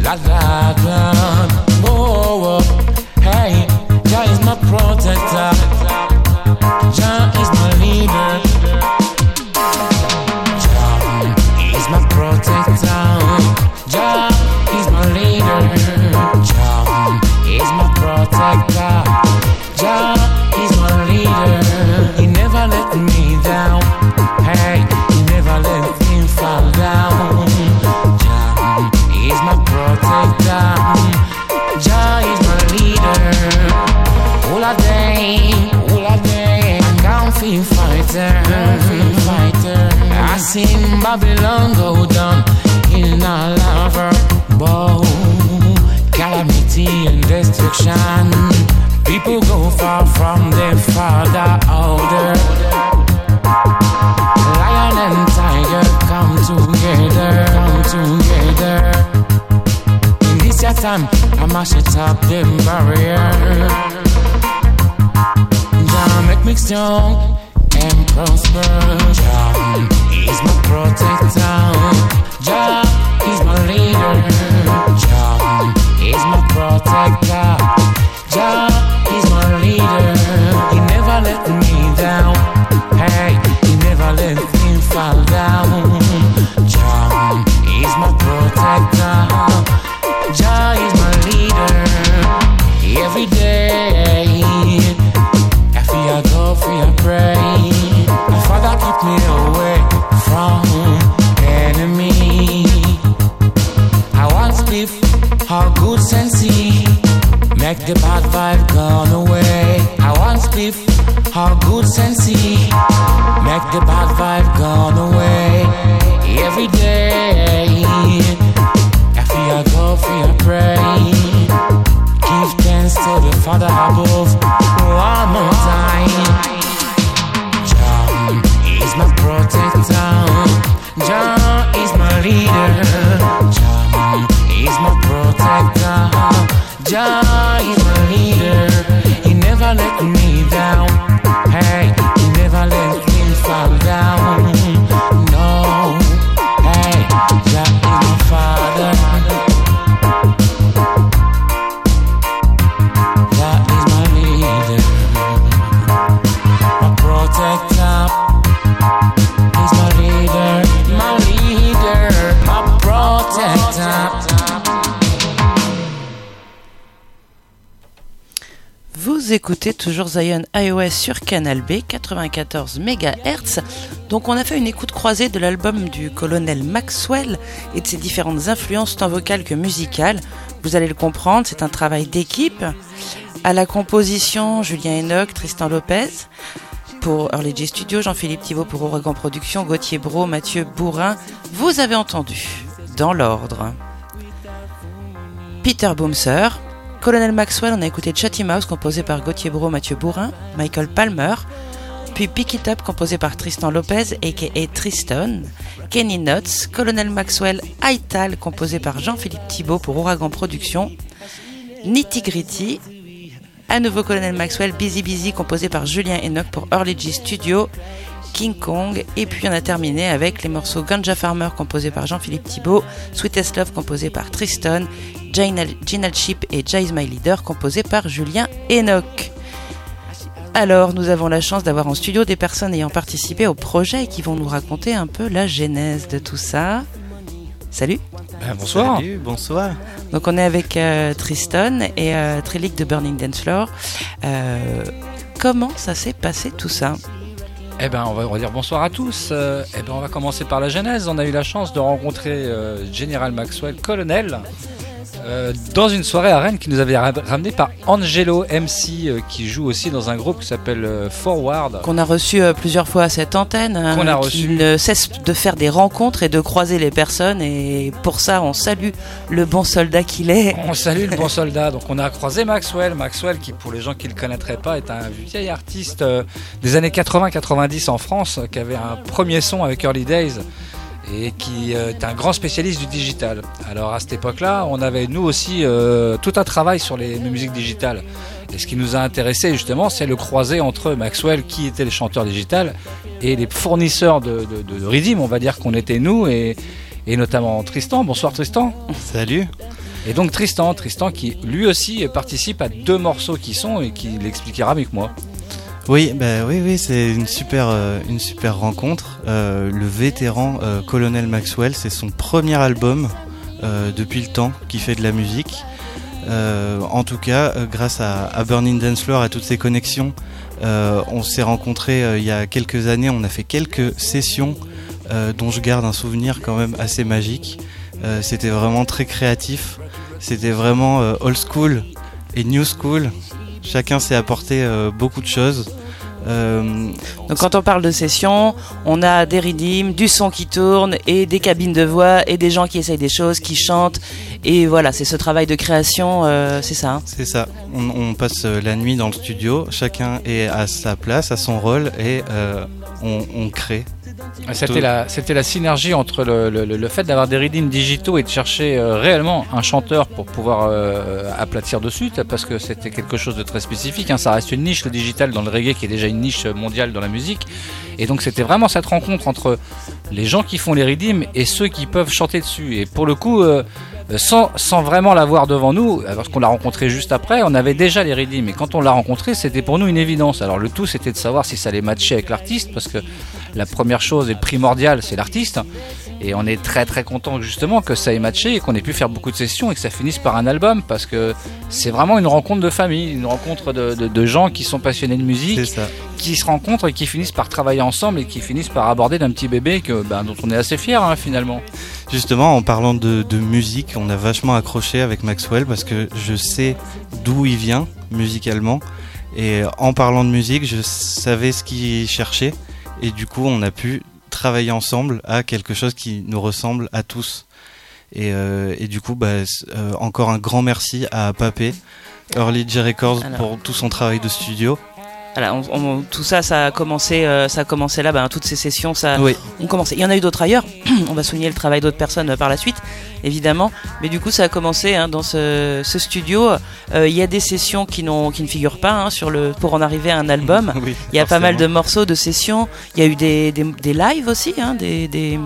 God, God, God. Oh, oh, hey, Jah is my protector. Jah is my leader. Jah is my protector. Jah is my leader. Jah is my protector. Jah is my leader. He never let me down. Hey, he never let me fall down. Jah is my protector. Jah is my leader. All a day, all a day, I'm down for fighter, fighter. I seen Babylon go down in a lava bow, calamity and destruction. People go far from their father older. Lion and tiger come together, come together. In this your time, I mash it up them barrier. Jah make me strong and prosper. Jah is my protector. Jah is my leader. Jah is my protector. Jah is my leader. He never let me down. Hey, he never let me fall down. Jah is my protector. Jah is my leader. Every day I go for your pray. My Father keep me away from enemy. I want spliff, how good sensei, make the bad vibe gone away. I want spliff, how good sensei, make the bad vibe gone away. Every day, after I go for your pray. Give thanks to the Father above. One more time. Jah is my protector. Jah is my leader. Jah is my protector. Jah is my leader. He never let me down. Hey, he never let me fall down. No. Hey, Jah is my Father. Vous écoutez toujours Zion iOS sur Canal B, quatre-vingt-quatorze mégahertz. Donc on a fait une écoute croisée de l'album du colonel Maxwell et de ses différentes influences tant vocales que musicales. Vous allez le comprendre, c'est un travail d'équipe. À la composition, Julien Enoch, Tristan Lopez. Pour Early J Studio, Jean-Philippe Thibault pour Ouragan Productions, Gauthier Brault, Mathieu Bourrin. Vous avez entendu, dans l'ordre, Peter Boomser, Colonel Maxwell, on a écouté Chatty Mouse composé par Gauthier Brault, Mathieu Bourrin, Michael Palmer, puis Pick It Up composé par Tristan Lopez aka Tristan, Kenny Nuts, Colonel Maxwell, Aital composé par Jean-Philippe Thibault pour Ouragan Productions, Nitty Gritty, à nouveau Colonel Maxwell, Busy Busy composé par Julien Enoch pour Early J Studio, King Kong, et puis on a terminé avec les morceaux Ganja Farmer composé par Jean-Philippe Thibault, Sweetest Love composé par Tristan, Gina Chip et Jai is My Leader composé par Julien Enoch. Alors nous avons la chance d'avoir en studio des personnes ayant participé au projet et qui vont nous raconter un peu la genèse de tout ça. Salut. Ben, bonsoir. Salut, bonsoir. Donc on est avec euh, Tristan et euh, Trillic de Burning Dance Floor. Euh, comment ça s'est passé tout ça ? Eh ben, on va, on va dire bonsoir à tous. Euh, eh ben, on va commencer par la genèse. On a eu la chance de rencontrer euh, General Maxwell, colonel, euh, dans une soirée à Rennes qui nous avait ramené par Angelo M C, euh, qui joue aussi dans un groupe qui s'appelle euh, Forward. Qu'on a reçu euh, plusieurs fois à cette antenne. Qu'on a euh, reçu. Qui ne cesse de faire des rencontres et de croiser les personnes. Et pour ça, on salue le bon soldat qu'il est. On salue le bon soldat. Donc, on a croisé Maxwell. Maxwell, qui, pour les gens qui ne le connaîtraient pas, est un vieil artiste euh, des années quatre-vingts quatre-vingt-dix en France, qui avait un premier son avec Early Days et qui euh, est un grand spécialiste du digital. Alors à cette époque-là, on avait nous aussi euh, tout un travail sur les musiques digitales. Et ce qui nous a intéressé justement, c'est le croisé entre Maxwell, qui était le chanteur digital, et les fournisseurs de, de, de, de rhythm, on va dire qu'on était nous, et, et notamment Tristan. Bonsoir Tristan. Salut. Et donc Tristan, Tristan qui lui aussi participe à deux morceaux qui sont et qui l'expliquera mieux que moi. Oui, bah oui, oui, c'est une super, euh, une super rencontre. Euh, le vétéran euh, Colonel Maxwell, c'est son premier album euh, depuis le temps qui fait de la musique. Euh, en tout cas, euh, grâce à, à Burning Dance Floor et toutes ces connexions, euh, on s'est rencontrés euh, il y a quelques années. On a fait quelques sessions euh, dont je garde un souvenir quand même assez magique. Euh, c'était vraiment très créatif. C'était vraiment euh, old school et new school. Chacun s'est apporté euh, beaucoup de choses. Euh, Donc quand on parle de session, on a des rythmes, du son qui tourne et des cabines de voix et des gens qui essayent des choses, qui chantent. Et voilà, c'est ce travail de création, euh, c'est ça hein. C'est ça. On, on passe la nuit dans le studio. Chacun est à sa place, à son rôle et euh, on, on crée. C'était la, c'était la synergie entre le, le, le fait d'avoir des rythmes digitaux et de chercher euh, réellement un chanteur pour pouvoir euh, aplatir dessus, parce que c'était quelque chose de très spécifique, hein. Ça reste une niche, le digital, dans le reggae, qui est déjà une niche mondiale dans la musique. Et donc c'était vraiment cette rencontre entre les gens qui font les rythms et ceux qui peuvent chanter dessus. Et pour le coup, euh, sans, sans vraiment l'avoir devant nous, parce qu'on l'a rencontré juste après, on avait déjà les rythms. Et quand on l'a rencontré, c'était pour nous une évidence. Alors le tout, c'était de savoir si ça allait matcher avec l'artiste, parce que la première chose et primordiale, c'est l'artiste. Et on est très très content justement que ça ait matché et qu'on ait pu faire beaucoup de sessions et que ça finisse par un album, parce que c'est vraiment une rencontre de famille, une rencontre de, de, de gens qui sont passionnés de musique, qui se rencontrent et qui finissent par travailler ensemble et qui finissent par aborder d'un petit bébé que, ben, dont on est assez fiers hein, finalement. Justement, en parlant de, de musique, on a vachement accroché avec Maxwell parce que je sais d'où il vient musicalement, et en parlant de musique, je savais ce qu'il cherchait et du coup on a pu travailler ensemble à quelque chose qui nous ressemble à tous. Et, euh, et du coup, bah, euh, encore un grand merci à Papé, Early J Records, alors, pour tout son travail de studio. Voilà, on, on, tout ça, ça a commencé, euh, ça a commencé là, bah, toutes ces sessions, ça oui. ont commencé. Il y en a eu d'autres ailleurs. On va souligner le travail d'autres personnes euh, par la suite, évidemment. Mais du coup, ça a commencé hein, dans ce, ce studio. Euh, il y a des sessions qui, n'ont, qui ne figurent pas hein, sur le, pour en arriver à un album. Oui, il y a forcément. pas mal de morceaux de sessions. Il y a eu des, des, des lives aussi, hein, des, des,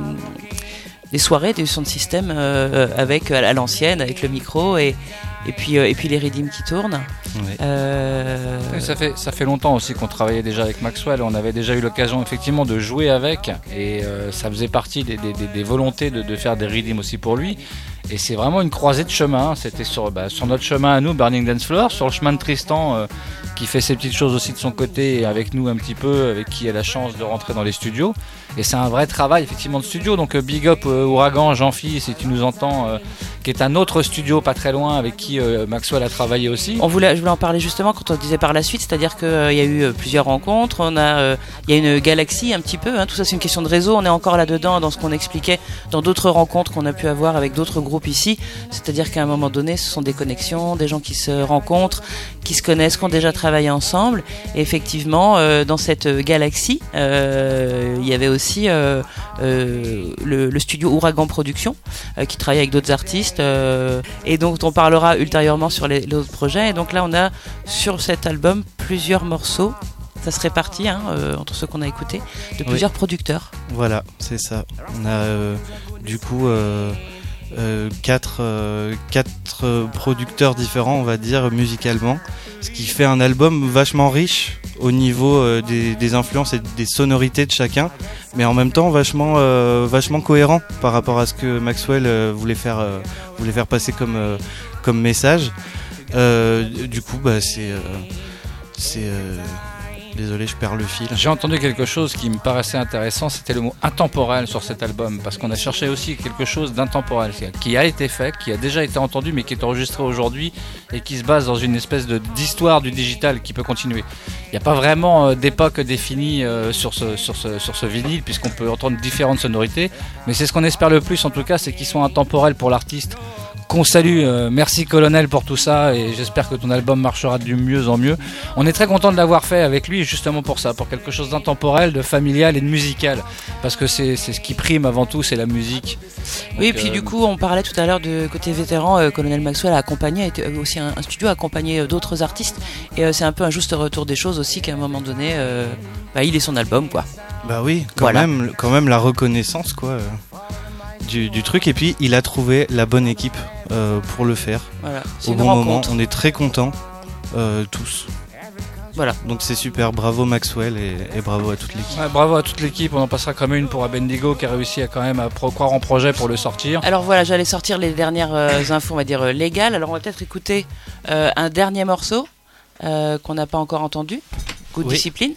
des soirées, des sons de système euh, avec à l'ancienne, avec le micro et et puis euh, et puis les rythms qui tournent. Oui. Euh... Oui, ça fait ça fait longtemps aussi qu'on travaillait déjà avec Maxwell. On avait déjà eu l'occasion effectivement de jouer avec, et euh, ça faisait partie des, des, des, des volontés de, de faire des rythms aussi pour lui. Et c'est vraiment une croisée de chemin. C'était sur, bah, sur notre chemin à nous, Burning Dance Floor, sur le chemin de Tristan, euh, qui fait ses petites choses aussi de son côté, et avec nous un petit peu, avec qui a la chance de rentrer dans les studios. Et c'est un vrai travail effectivement de studio. Donc euh, big up euh, Ouragan, Jean-Phi, si tu nous entends, euh, qui est un autre studio pas très loin, avec qui euh, Maxwell a travaillé aussi. On voulait, je voulais en parler justement quand on disait par la suite, c'est-à-dire qu'il euh, y a eu euh, plusieurs rencontres, on a, il euh, y a une galaxie un petit peu, hein, tout ça c'est une question de réseau, on est encore là-dedans dans ce qu'on expliquait dans d'autres rencontres qu'on a pu avoir avec d'autres groupes ici, c'est-à-dire qu'à un moment donné ce sont des connexions, des gens qui se rencontrent, qui se connaissent, qui ont déjà travaillé ensemble, et effectivement euh, dans cette galaxie il euh, y avait aussi euh, euh, le, le studio Ouragan Productions euh, qui travaille avec d'autres artistes euh, et donc on parlera ultérieurement sur les, les autres projets. Et donc là on a sur cet album plusieurs morceaux, ça se répartit hein, euh, entre ceux qu'on a écoutés, de plusieurs oui. producteurs. Voilà, c'est ça. On a euh, du coup euh, euh, quatre, euh, quatre euh, producteurs différents, on va dire, musicalement, ce qui fait un album vachement riche au niveau euh, des, des influences et des sonorités de chacun, mais en même temps vachement, euh, vachement cohérent par rapport à ce que Maxwell euh, voulait faire, euh, voulait faire passer comme, euh, comme message. Euh, du coup, bah, c'est... Euh, c'est euh, désolé, je perds le fil. J'ai entendu quelque chose qui me paraissait intéressant, c'était le mot intemporel sur cet album, parce qu'on a cherché aussi quelque chose d'intemporel, qui a été fait, qui a déjà été entendu, mais qui est enregistré aujourd'hui et qui se base dans une espèce de, d'histoire du digital qui peut continuer. Il n'y a pas vraiment euh, d'époque définie euh, sur, ce, sur, ce, sur ce vinyle, puisqu'on peut entendre différentes sonorités, mais c'est ce qu'on espère le plus en tout cas, c'est qu'ils sont intemporels pour l'artiste. Qu'on salue, euh, merci Colonel pour tout ça, et j'espère que ton album marchera du mieux en mieux. On est très content de l'avoir fait avec lui justement pour ça, pour quelque chose d'intemporel, de familial et de musical, parce que c'est, c'est ce qui prime avant tout, c'est la musique. Oui, et Donc, puis euh... du coup on parlait tout à l'heure de côté vétéran, euh, Colonel Maxwell a accompagné, a été aussi un, un studio a accompagné euh, d'autres artistes, et euh, c'est un peu un juste retour des choses aussi qu'à un moment donné, euh, bah, il est son album quoi. Bah oui, quand, voilà. même, quand même la reconnaissance quoi. du, du truc. Et puis il a trouvé la bonne équipe euh, pour le faire voilà, au bon rencontre. moment. On est très contents euh, tous. Voilà. Donc c'est super, bravo Maxwell et, et bravo à toute l'équipe. Ouais, bravo à toute l'équipe, on en passera comme une pour Abendigo qui a réussi à quand même à pro- croire en projet pour le sortir. Alors voilà, j'allais sortir les dernières euh, infos, on va dire euh, légales. Alors on va peut-être écouter euh, un dernier morceau euh, qu'on n'a pas encore entendu, Good oui. Discipline.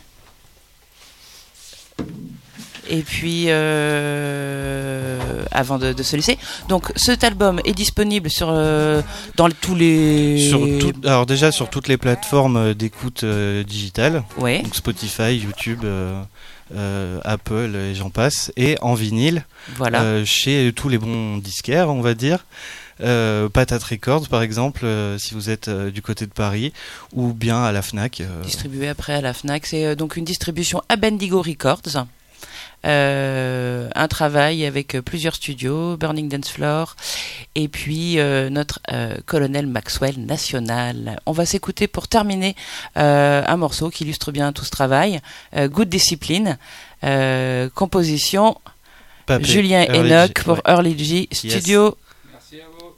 Et puis, euh, avant de, de se laisser, donc cet album est disponible sur euh, dans tous les. Sur tout, alors déjà sur toutes les plateformes d'écoute euh, digitale, ouais. donc Spotify, YouTube, euh, euh, Apple et j'en passe, et en vinyle, voilà. euh, chez tous les bons disquaires, on va dire. Euh, Patate Records par exemple, euh, si vous êtes euh, du côté de Paris, ou bien à la Fnac. Euh... Distribué après à la Fnac, c'est euh, donc une distribution Abendigo Records. Euh, un travail avec plusieurs studios, Burning Dance Floor, et puis euh, notre euh, colonel Maxwell national. On va s'écouter pour terminer euh, un morceau qui illustre bien tout ce travail, euh, Good Discipline, euh, composition Papé, Julien Early Enoch G, pour ouais. Early G Studio. Merci à vous.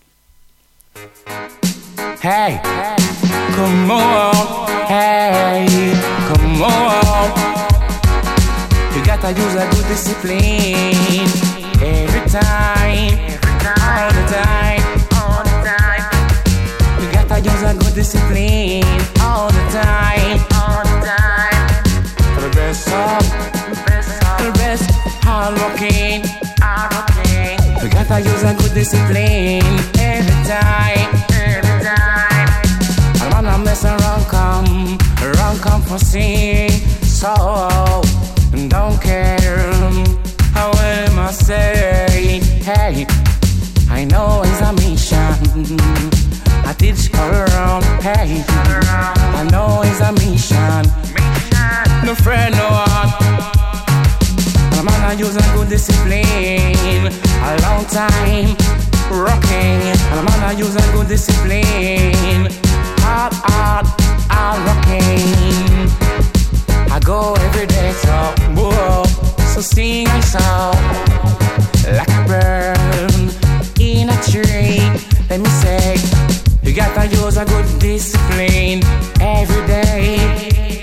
Hey, come on, hey, come on. You gotta use a good discipline every time, all the time, all the time. You gotta use a good discipline all the time, all the time. For the best of, the best, hard working, hard working. You gotta use a good discipline every time, every time. I wanna mess around, come, around, come for sing, so. Don't care how am I say, hey, I know it's a mission. I teach around, hey, I know it's a mission. No friend, no heart. I'm gonna use a good discipline. A long time rocking. I'm gonna use a good discipline. Hard, hard, hard rocking. I go every day, so whoa, so sing a song like a bird in a tree. Let me say, you gotta use a good discipline every day.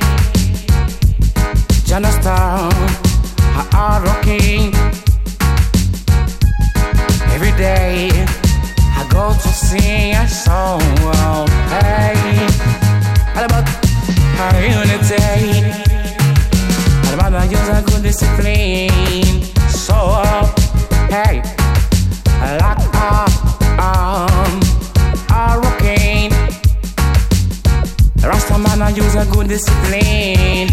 John Star, hard rocking every day. I go to sing a song, hey, all about our unity. I'm gonna use a good discipline. So, hey, I like um, I'm rocking. Rasta man, I use a good discipline.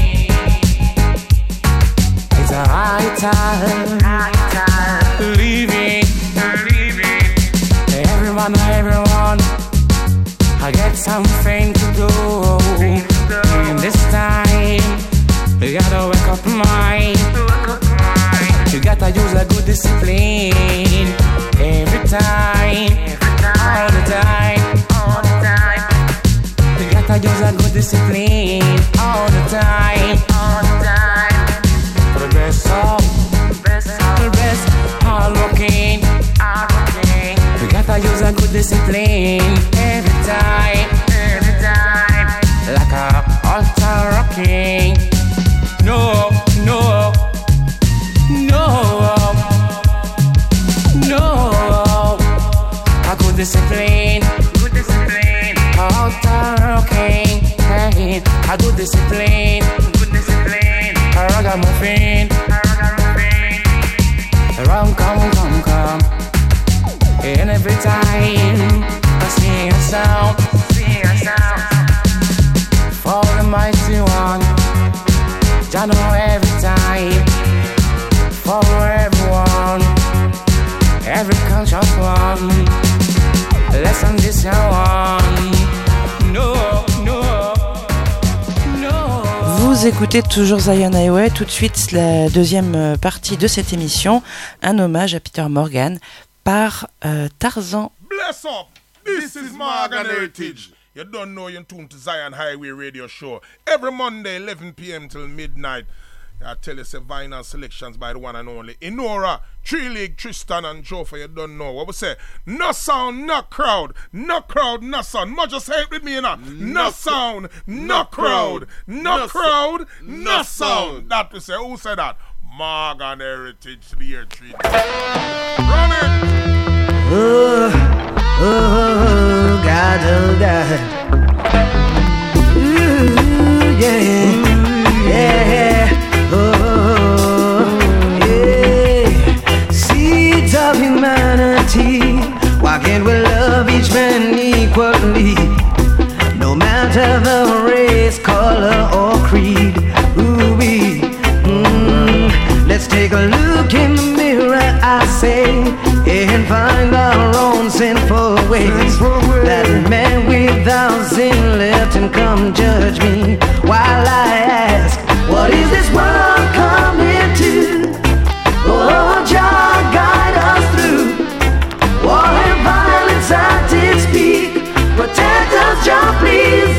It's a high time, high time. Living, living. Everyone, everyone, I get something to do. And this time. You gotta wake up mind. You gotta use a good discipline every time, all the time, all the time. You gotta use a good discipline all the time, all the time. For the best song, for the best hard working, hard working. You gotta use a good discipline every time, every time. Like a altar rocking. No, no, no, no. A good discipline, good discipline. Altar rocking, hey. A good discipline, good discipline. A ragamuffin, a ragamuffin. Around, come, come, come. And every time I sing a sound, sing a sound for the mighty one. I know every time, for everyone, every conscious one, lesson this one, no, no, no. Vous écoutez toujours Zion Highway, tout de suite la deuxième partie de cette émission, un hommage à Peter Morgan par euh, Tarzan. Bless up, this is Morgan Heritage. You don't know you're tuned to Zion Highway Radio Show every Monday, eleven p.m. till midnight. I tell you, say vinyl selections by the one and only Inora, Three League, Tristan and Joe, for you don't know. What we say? No sound, no crowd. No crowd, no sound. Much just say it with me, you know. No, no sound, no, no crowd. No, no crowd, no, no sound. That we say. Who said that? Morgan Heritage, the year three. Run it! Oh, oh, God, oh, God. Ooh, yeah, yeah. Oh, yeah. Seeds of humanity. Why can't we love each man equally? No matter the race, color, or creed. Ooh, we. Mm, let's take a look in the mirror, I say, and find our own sinful ways. That man without sin, let him come judge me while I ask, what is this world coming to? Oh, Jah, guide us through. War and violence I did speak. Protect us, Jah, please.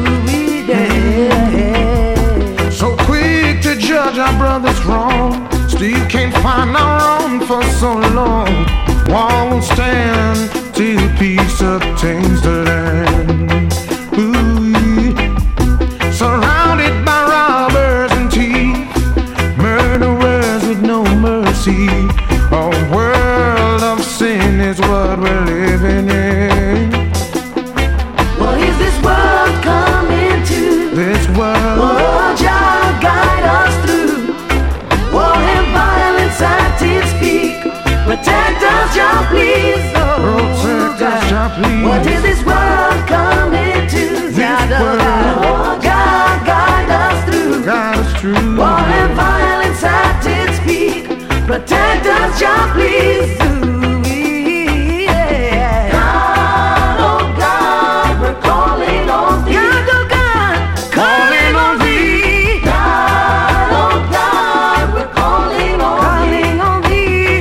Yeah. So quick to judge our brothers wrong. Still can't find our own for so long. Won't stand till peace obtains the land. Ooh, surrounded by robbers and thieves, murderers with no mercy. A world of sin is what we're living in. What is this world coming to? This world. Oh, Jah, guide us through. War and violence I did speak. Protect us, Jah, please. Oh, protect us, Jah, please. What is this world coming to? This world. Oh, God, guide us through. Guide us through. War and violence I did speak. Protect us, Jah, please. Ooh, yeah. God, oh God, we're calling on thee. God, oh God, calling on thee. God, oh God, we're calling on calling on thee.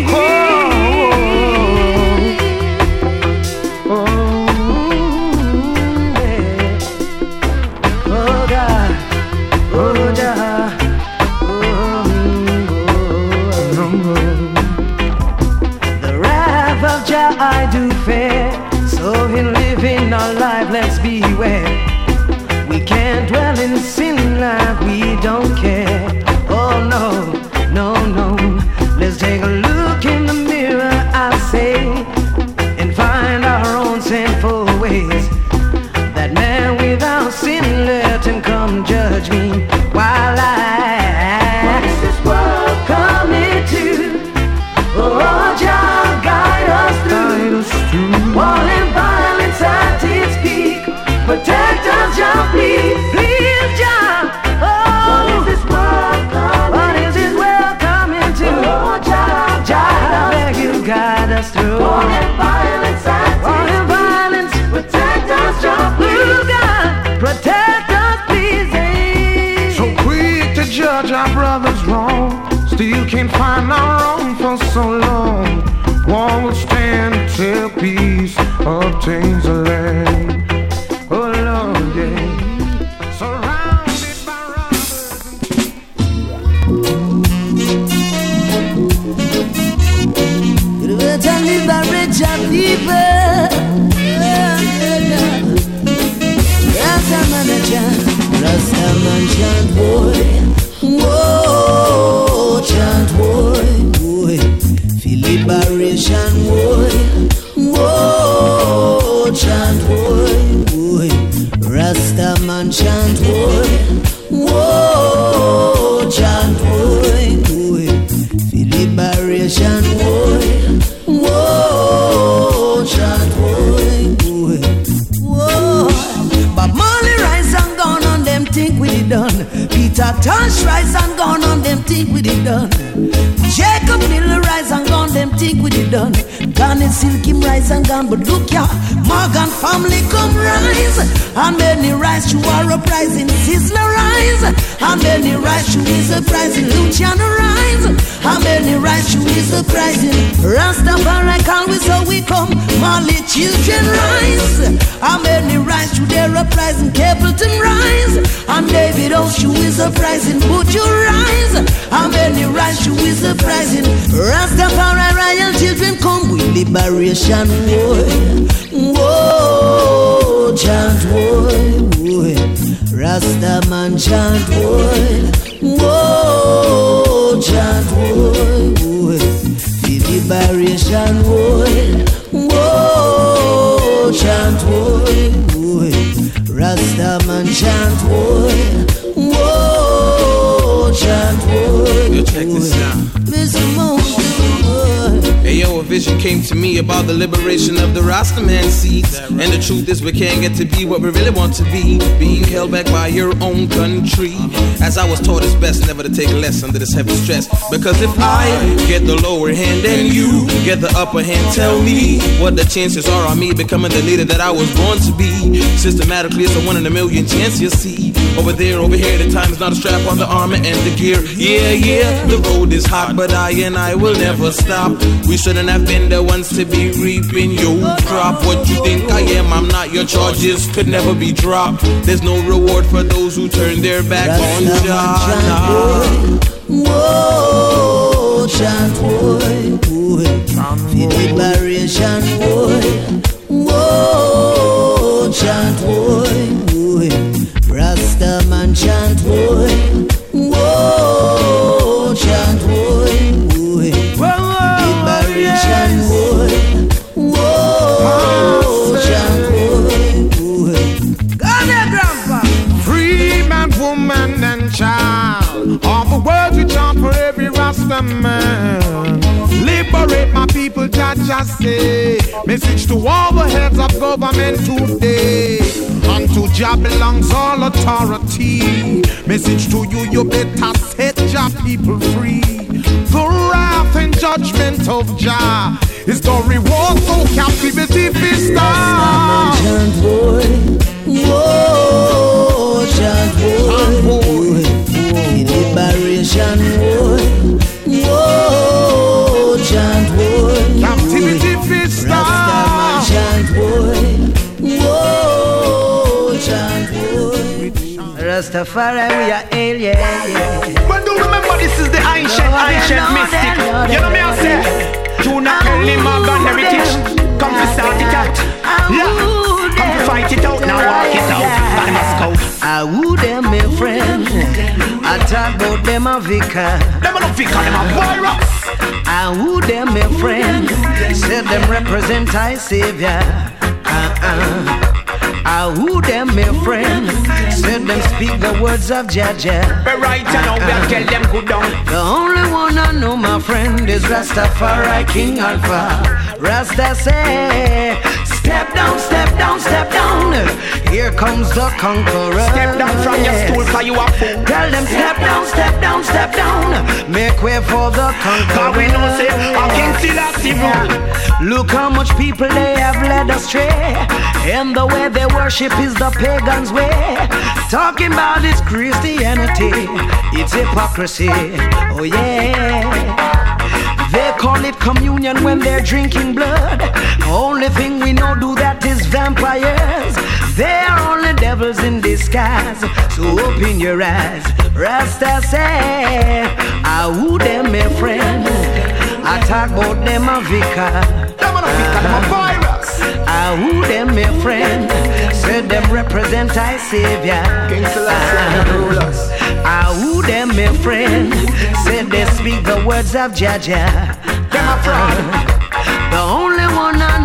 Oh, oh, yeah. Oh God, oh God, the wrath of Jah I do fear. So in living our life, let's beware. We can't dwell in sin like we don't care. Oh no, no, no. Let's take a look in the mirror, I say, and find our own sinful ways. That man without sin, let him come judge me while I. What is this world coming to? Oh, Jah, guide us through. War and violence I did speak. Protect us, Jah, please. Please, Jah. Oh, what is this world coming? What is this world coming to? Oh, Jah, Jah, I beg you, guide us through. War and violence I did War and violence. Protect us, Jah, please. God, protect us, please. So quick to judge our brothers wrong. Still can't find our own for so long. Won't stand till peace obtains the land. Oh Lord, yeah. Surrounded by robbers and thieves. Tell me about rich people. Rastaman, Rastaman, chant boy. Whoa, chant boy, boy. Feel liberation, boy. Whoa, chant boy, boy. Rastaman, chant boy. Whoa, chant boy, boy. Feel liberation, boy. Whoa, chant boy, boy. Whoa. Bob Marley rise and gone on them think we did done. Peter Tosh rise and gone on them think we did done. Jacob Miller rise and gone them think we did done. and it's silky rise and gone. But look ya, Morgan family come rise. And many rise to our uprising, Sizzler rise. And many rise to his uprising, Luciano rise. And many rise to his uprising, Rastafari call we so we come. Mali children rise. And many rise to their uprising, Capleton rise. And David Oshu is uprising, Buju rise. And many rise to his uprising, Rastafari royal children come with liberation war. Whoa, chant boy, boy, Rasta man chant boy. Whoa, chant boy, boy, the liberation boy. Whoa, chant boy, boy, Rasta man chant boy. Whoa, chant boy. Yo, check this out. Mister Motion. Hey yo, a vision came to me about the liberation of the Rasta man seeds. Right? And the truth is we can't get to be what we really want to be, being held back by your own country. As I was taught it's best never to take less under this heavy stress. Because if I get the lower hand and you get the upper hand, tell me what the chances are on me becoming the leader that I was born to be. Systematically it's a one in a million chance you see. Over there, over here, the time is not a strap on the armor and the gear. Yeah, yeah, the road is hot, but I and I will never stop. We shouldn't have been the ones to be reaping your crop. What you think I am, I'm not. Your charges could never be dropped. There's no reward for those who turn their back on God. Whoa, chant boy, boy, the liberation boy. Whoa, chant boy, boy, Rasta man chant boy. Whoa, chant boy, boy, liberation boy. Whoa, chant boy, boy. Come here, Grandpa. Free man, woman, and child. All the words we chant for every Rasta man. Liberate my people, Jah Jah say. Message to all the heads of government today. Unto Jah belongs all authority. Message to you, you better set Jah people free. The wrath and judgment of Jah is the reward for captivity feast. Chant boy, whoa, chant boy, liberation boy, whoa, chant boy, captivity feast. Rastaman chant boy, whoa, chant boy. Rastafari we are hail, yeah, yeah. But do remember this is the ancient, Oh, ancient I know mystic. that, You know me I say, Juna Kelly, Morgan heritage. Come to start it out. Yeah. Come to fight it out. Now walk it out. Body must go. I woo them, my friend. I talk about them a vicar. Them a no vicar, them a virus. I woo them, my friend. Said them represent I savior. Uh-uh. I woo them, my friend. Said them speak the words of Jah Jah. But right now we are tell them good down. The only one I know, my friend, is Rastafari King Alpha. Rasta say, step down, step down, step down. Here comes the conqueror. Step down from your stool, cause you are fool. Tell them step down, step down, step down. Make way for the conqueror. Cause we know say, our King Selassie rule. Look how much people they have led astray. And the way they worship is the pagan's way. Talking about this Christianity, it's hypocrisy. Oh yeah. They call it communion when they're drinking blood. Only thing we know do that is vampires. They're only devils in disguise. So open your eyes. Rasta say, I woo them, my friend. I talk about them a vicar. Them a vicar, them a virus. I woo them, my friend. Said them represent I savior. King Selassie rulers. I woo them, my friend. Said they speak the words of Jah Jah. Them a fraud. The only one I know, my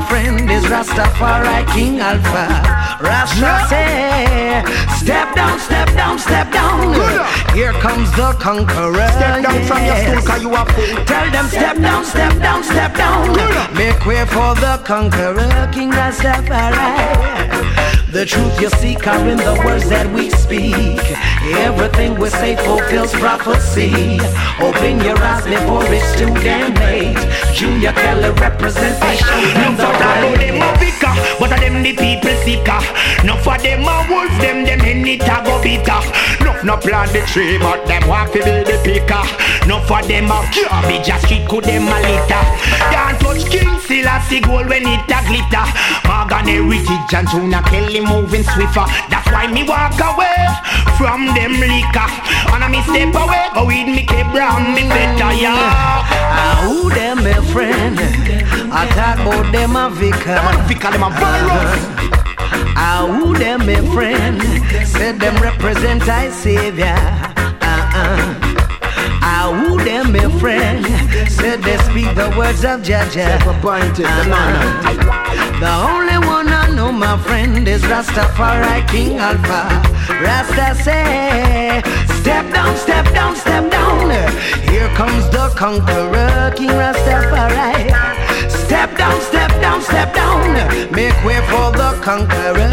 friend, is Rastafari King Alpha. Rasta say, step down, step down, step down. Here comes the conqueror. Step down from your stool, cause you are fool. Tell them step down, step down, step down. Make way for the conqueror, King Rastafari. The truth you seek are in the words that we speak. Everything we say fulfills prophecy. Open your eyes before it's too damn late. Junior Kelly representation in the right. Them a vicar, but of them the people seeker. Enough for them a wolf, them them any tag go bitter. Enough no plant the tree, but them want to build the picker. Enough for them a garbage, a street could them a litter. Can't touch King Selassie gold when it a glitter. Morgan Heritage and Junior Kelly moving swifter. That's why me walk away from them liquor. And I me step away, go with me K Brown, me better, yeah. Ah, who them a friend? I talk about them a vicar. Them a vicar, them a virus. Ah, who them a friend? Said them represent I savior. Uh-uh. Ah, who them a friend? Said they speak the words of Jaja. Uh-uh. The only one I know, my friend, is Rastafari King Alpha. Rasta say, step down, step down, step down. Here comes the conqueror, King Rastafari. Step down, step down, step down. Make way for the conqueror.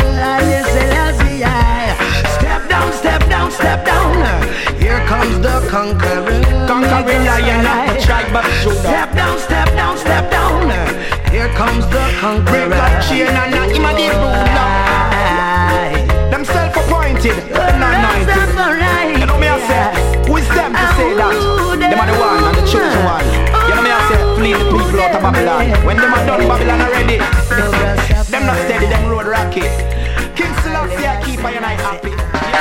Step down, step down, step down. Here comes the conqueror. Conquering lion of the tribe of Judah. Step down, step down, step down. Here comes the conqueror. Break that chain and not him a the ruler. Them self-appointed, them not anointed. You know me I say, who is them to say that? Them are the one and the chosen one. You know me I say, flee the people out of Babylon. When them are done Babylon already, them not steady, them road rocket. King Selassie I keep I and I happy.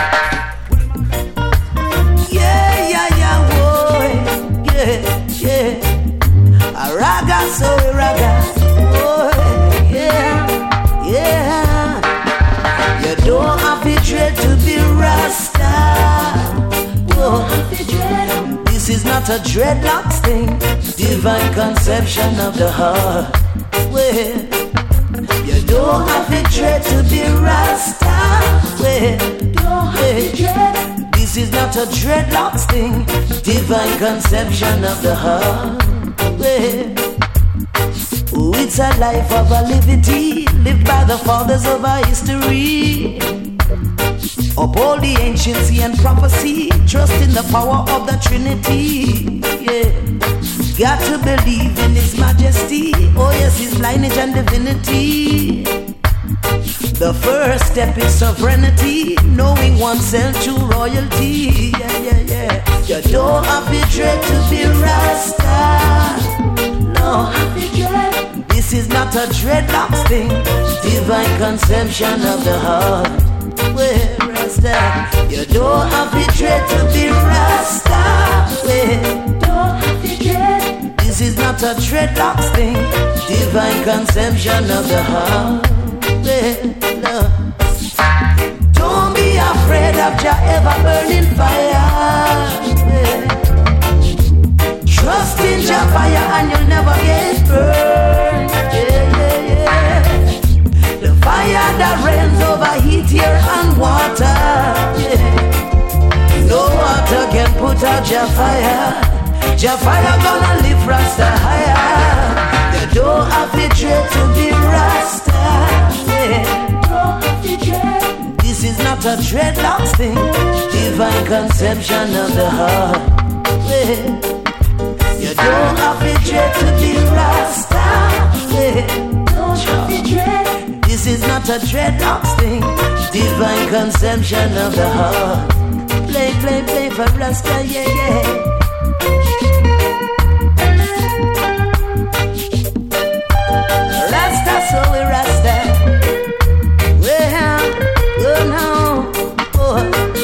Yeah, yeah, yeah, boy. Yeah, yeah. A raga, so a raga. Oh, yeah, yeah. You don't have to dread to be Rasta. Oh, this is not a dreadlocks thing. Divine conception of the heart. Well, you don't have to dread to be Rasta. Well, well, this is not a dreadlocks thing. Divine conception of the heart. Well, oh, it's a life of a liberty, lived by the fathers of our history. Uphold the anciency and prophecy, trust in the power of the Trinity. Yeah, got to believe in His majesty. Oh yes, His lineage and divinity. The first step is sovereignty, knowing oneself true royalty. Yeah, yeah, yeah. You don't have to dread to be Rasta. No, this is not a dreadlocks thing. Divine conception of the heart. Well, Rasta, you don't have to dread to be Rasta. Well, don't have to dread. This is not a dreadlocks thing. Divine conception of the heart. Well, no. Don't be afraid of your ever burning fire. Well, trust in your fire and you'll never get burned. Yeah, yeah, yeah. The fire that rains over heat, air and water. Yeah. No water can put out your fire. Your fire gonna lift Rasta higher. You don't have to dread to be Rasta. Yeah. Don't have to dread. This is not a dreadlocks thing. Divine conception of the heart. Yeah. You don't have to dread to be Rasta. Yeah. Don't have to dread. This is not a dreadlocks thing. Divine conception of the heart. Play, play, play for Rasta, yeah, yeah. Rasta, so we Rasta. Well, oh no, oh.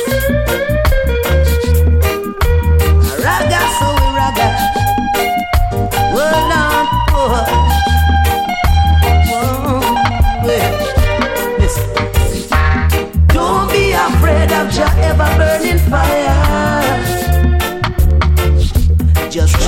Raga, so we raga. Well, no, oh. Oh, well, listen. Don't be afraid of your ever burning fire. Just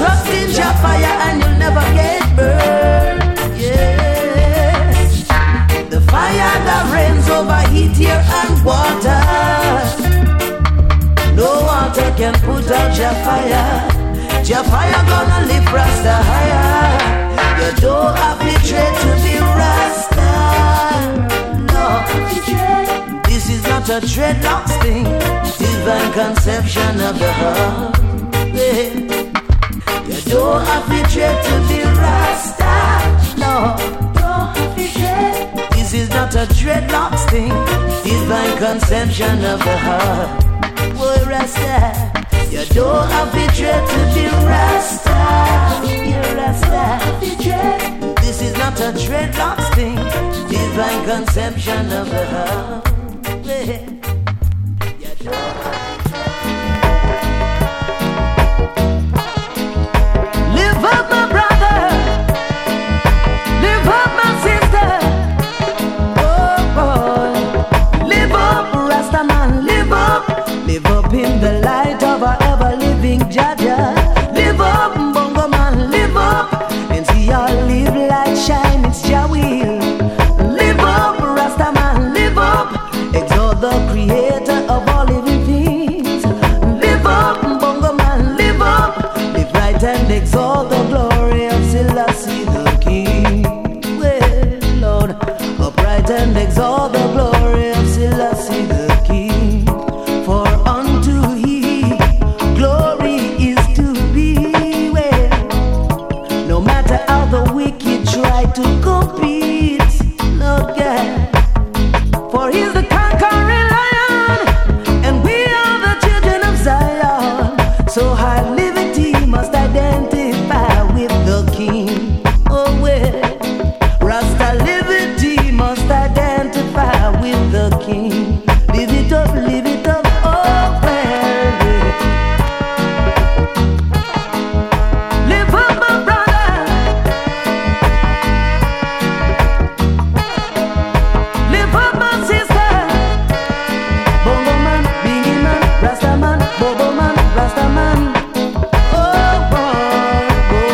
Jah fire. Jah fire gonna lift Rasta higher. You don't have to trade to be Rasta. No, this is not a dreadlocks thing. Divine conception of the heart. Yeah. You don't have to trade to be Rasta. No, don't have to trade. This is not a dreadlocks thing. Divine conception of the heart. Boy, Rasta. You don't have to trade to be Rasta. You're Rasta. This is not a dreadlocks thing. Divine conception of the heart. Yeah. You don't live up, my brother. Live up, my sister. Oh boy. Live up, Rasta man. Live up. Live up in the light of our ever-living Jaja. Live up, Bongo man. Live up and see our live light shine. It's Jah will. Live up, Rasta man. Live up. Exalt the Creator of all living things. Live up, Bongo man. Live up. Live right and exalt the glory of Selassie the King. Well, Lord, upright and exalt the glory of Selassie the King. For unto He glory is to be. Well, no matter how the wicked try to compete, Lord God. For He's the conquering lion, and we are the children of Zion. So high liberty must identify with the King. Oh well, Rasta liberty must identify with the King. Live it up, live it up, oh well. Live up, my brother. Live up, my sister. Bongo man, Bingy man, Rasta man, Bobo man, Rasta man. Oh boy,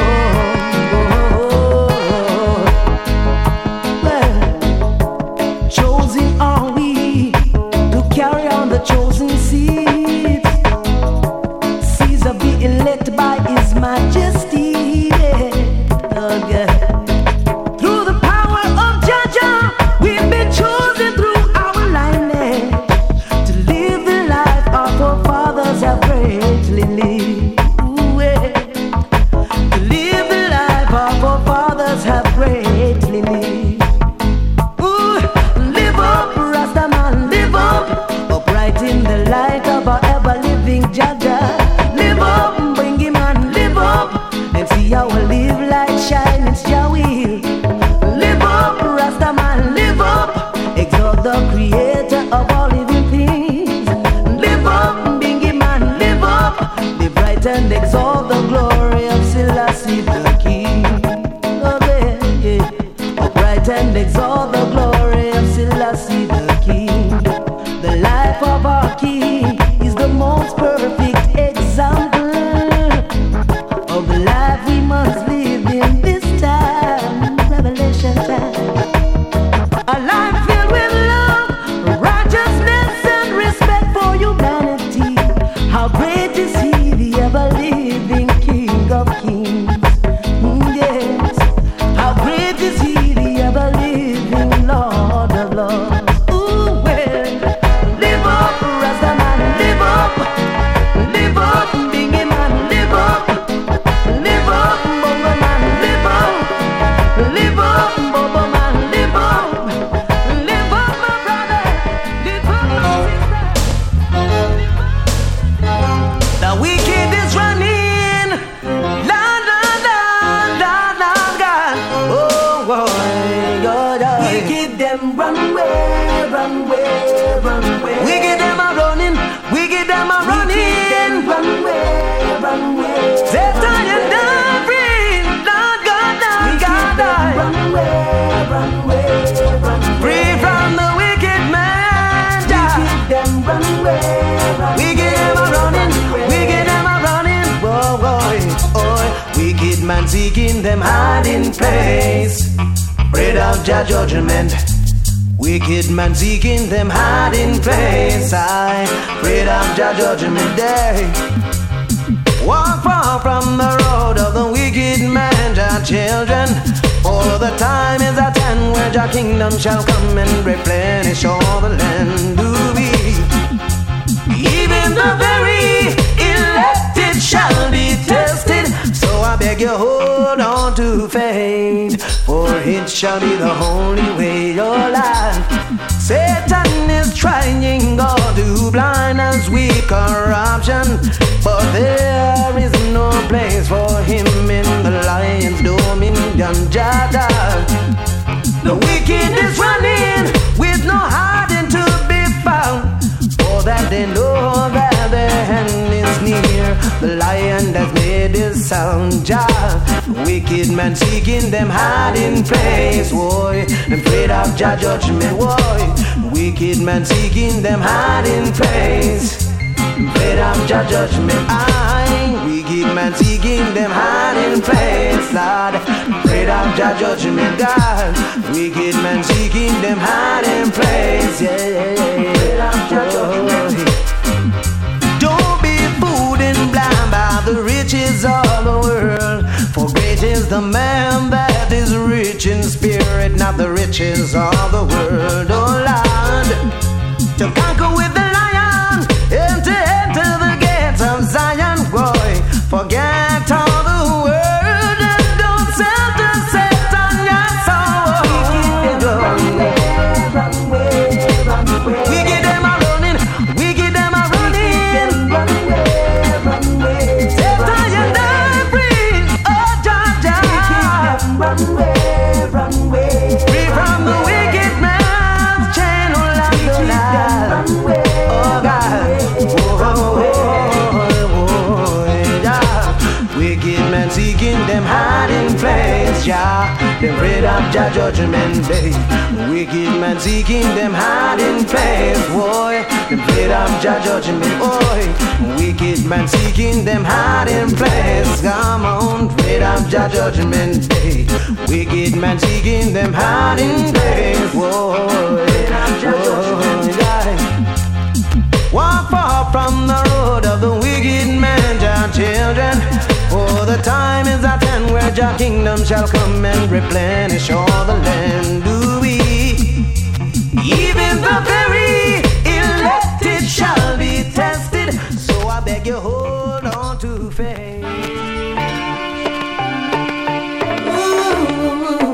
boy, boy. Well, chosen are we to carry on the chosen seed. Caesar be elect by His Majesty. Yeah, Lord God. Through the power of Jaja, we've been chosen through our lineage to live the life our forefathers have greatly lived. Ooh, yeah. To live the life our forefathers have greatly lived. Ooh, live up, Rasta man, live up, upright in the light of our ever-living Jaja. Live up, Bingy man, live up, and see our live light shine. It's Jah will. Live up, Rasta man, live up, exalt the Creator of all living things. Live up, Bingy man, live up, live right and exalt the glory of Selassie the King. Oh, yeah, yeah. Upright and exalt the glory of Selassie the King. The life of our King is the most perfect example of the life we must live in this time, Revelation time. A life filled with love, righteousness, and respect for humanity. How great is He, the ever-living King of Kings. Mm, yes. How great is He, the ever-living Lord of Lords. Ooh, well, live up, Rasta man, live up, live up, Bingy man, live up, live up, Bongo man, live up, live up, Bobo man, live up, live up, my brother, live up, my sister. The wicked is running, la la la la la, God. Oh boy, God, wicked them run away, run away, run away. Wicked them are running, wicked them are running, run away, run away. Satan and free, Lord God, Lord God, run away, run away, run away. Free from the wicked man, wicked them run away, run away. Wicked them are running, wicked them are running, whoa, boy, boy. Wicked man seeking them hiding place, afraid of Jah judgment. Wicked man seeking them hiding place, I afraid of Jah judgment day. Walk far from the road of the wicked man, your children. For the time is at hand where your kingdom shall come and replenish all the land. Do we? Even the very elected shall be tested. So I beg you, hold on to faith, for it shall be the only way your life. Satan is trying God to blind us with corruption, but there is no place for him in the lion's dominion. Jada. The wicked is running with no hiding to be found, for that they know that their hand is near. The lion has made his sound. Jah, wicked man seeking them hiding place, boy, afraid of Jah judgment, boy. Wicked man seeking them hiding place, afraid of Jah judgment. I, wicked man seeking them hiding place, Lord, afraid of Jah judgment. God, wicked man seeking them hiding place, yeah, yeah, yeah, afraid of Jah judgment. Don't be fooled and blind by the riches of the world, for great is the man that is rich in spirit, not the riches of the world. Oh Lord, to conquer with the lion and to enter the gates of Zion, boy, forget all the world and don't sell to Satan your soul. We get them a running, we get them a running. Satan you die free, oh Jah Jah. Free from the wicked man's chain, oh Lord, oh Lord. Oh God, oh, oh, oh, yeah. Wicked men seeking them hiding place, yeah. Them afraid of Jah judgment day. Wicked men seeking them hiding place, boy. Them afraid of Jah judgment, boy. Wicked man seeking them hiding place. Come on, afraid of Jah judgment day. Wicked man seeking them hiding place, boy. Oh, yeah. Walk far from the road of the wicked man, your children. For the time is at hand where your kingdom shall come and replenish all the land. Do we? Even the very elected shall be tested. So I beg you, hold on to faith. Ooh,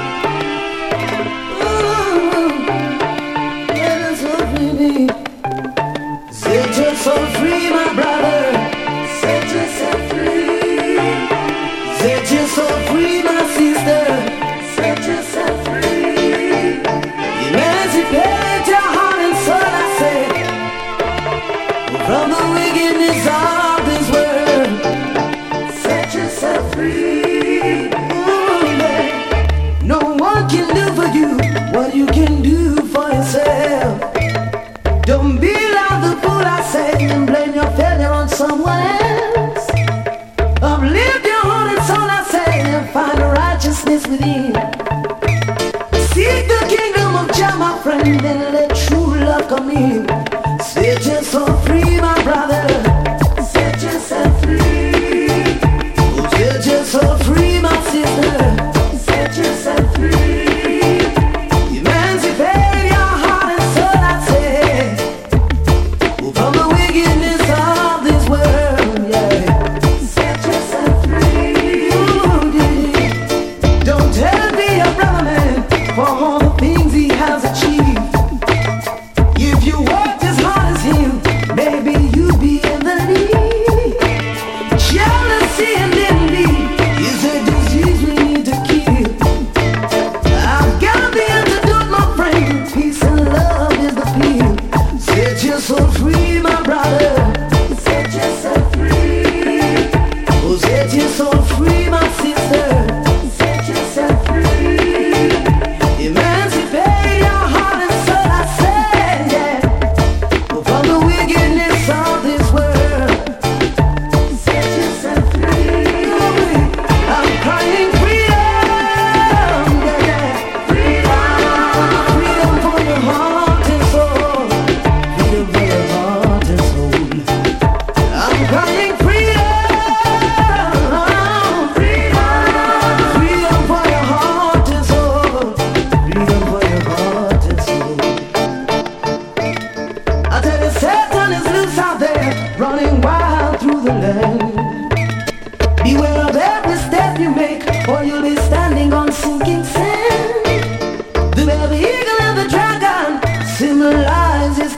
ooh, yeah, that's so free. Set yourself free, my brother. Set yourself free. Set yourself free, my sister. Set yourself free. Emancipate your heart and soul, I say, from the wickedness of this world. Set yourself free. Ooh, yeah. No one can do for you what you can do for yourself. Don't be like the fool, I say, and blame your failure on someone else. Uplift your heart and soul, I say, and find righteousness within. Seek the kingdom of Jah, my friend, and let true love come in. Set yourself free, my brother. Set yourself free. Oh, set yourself free, my sister. Set yourself free. Emancipate your heart and soul, I say, from the wickedness of this world, yeah. Set yourself free. Ooh, yeah. Don't tell me your brother, man, for all the things he has achieved. If you work this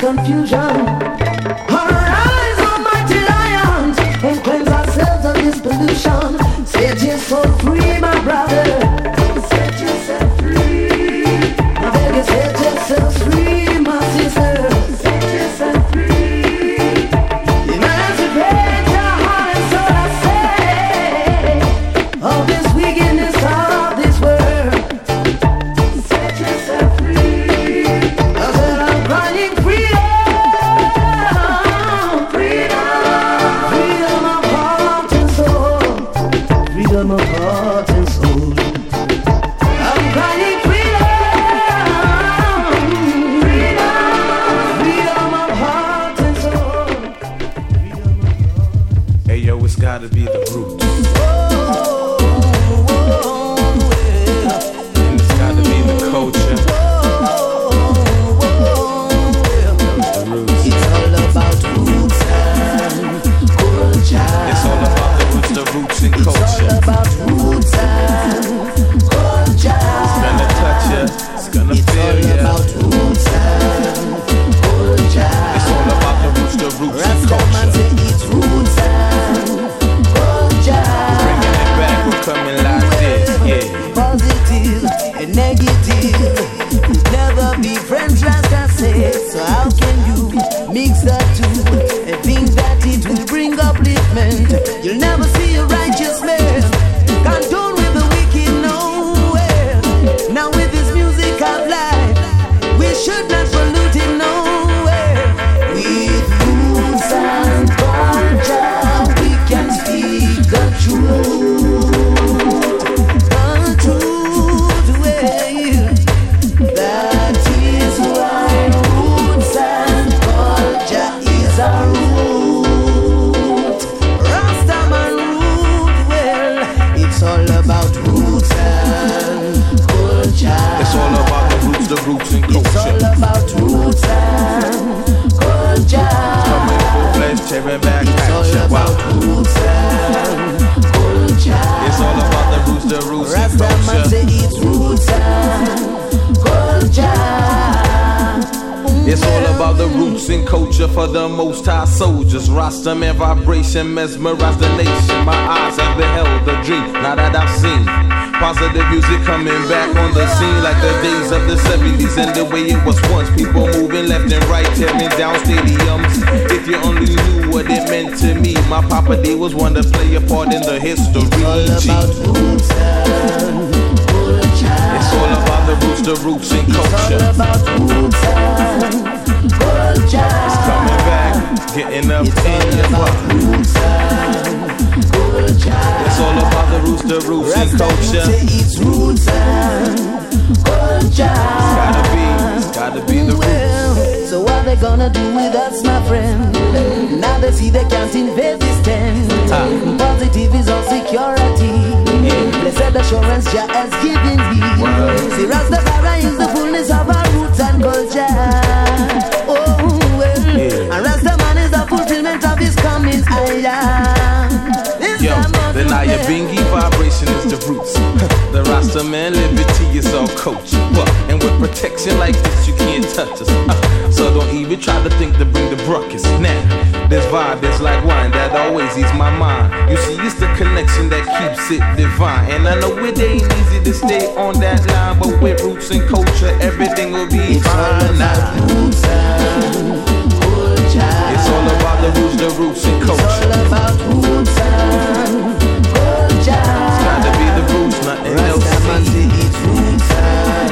confusion. Arise, almighty lions, and cleanse ourselves of this pollution. Set yourself free, my brother. Set yourself free. I beg you, set yourself free, my sister. Set yourself free. Emancipate your heart and soul, I say, of this wickedness of this world. Set yourself free. I said I'm crying freedom, freedom, freedom of heart and soul, freedom of heart and soul. I'm crying freedom, freedom, freedom of heart and soul. Hey yo, it's gotta be the roots. And it's gotta be the culture. The roots. It's all about roots and culture. It's all about the roots, the roots and It's all culture. about roots and culture. It's gonna touch ya, it's gonna It's feel all ya. about roots and culture. It's all about the roots, the roots and Rastaman culture. say it's roots and culture. Bringing it back, we're coming like this, yeah. Positive and negative never be friends, Rasta say. So how can you mix the two and think that it will bring upliftment? You'll never see a righteous man condone with the wicked nowhere. Now with this music of life, we should not pollute it nowhere. With roots and culture, we can speak the truth. The truth way. That is why roots and culture is a root. Rastaman root, well, it's all about roots and culture. It's all about the roots, the roots and It's all culture. about roots and culture. Coming full fledged, tearing back It's all action. about Wow. roots and culture. It's all about the roots, the roots and Rastaman culture. say it's roots and culture. It's all about the roots and culture for the most high soldiers. Rastaman vibration mesmerize the nation. My eyes have beheld a dream, now that I've seen positive music coming back on the scene like the days of the seventies and the way it was once. People moving left and right, tearing down stadiums. If you only knew what it meant to me, my papa day was one to play a part in the history. It's all about roots and culture. It's all about the roots, the roots and It's all culture. about roots and culture. It's coming back, getting up It's in all your about butt. roots and culture. It's all about the roots, the roots and Rastaman culture. say it's roots and culture. It's gotta be, it's gotta be the roots. Well, so what they gonna do with us, my friend? Now they see they can't invade this tent. Positive is our security. Blessed assurance Jah has given me. See, Rastafari is the fullness of our roots and culture. Oh well, and Rastaman is the fulfillment of his coming island. Yo, the Nyabingi vibration is the roots. The Rastaman liberty is our culture. Well, and with protection like this, you can't touch us. Uh, so don't even try to think to bring the ruckus. Now, this vibe is like wine that always ease my mind. You see, it's the connection that keeps it divine. And I know it ain't easy to stay on that line, but with roots and culture, everything will be It's all fine. about roots and culture. It's all about the roots, the roots and It's culture. all about roots and culture. It's gotta be the roots, nothing else. Rastaman say it's roots and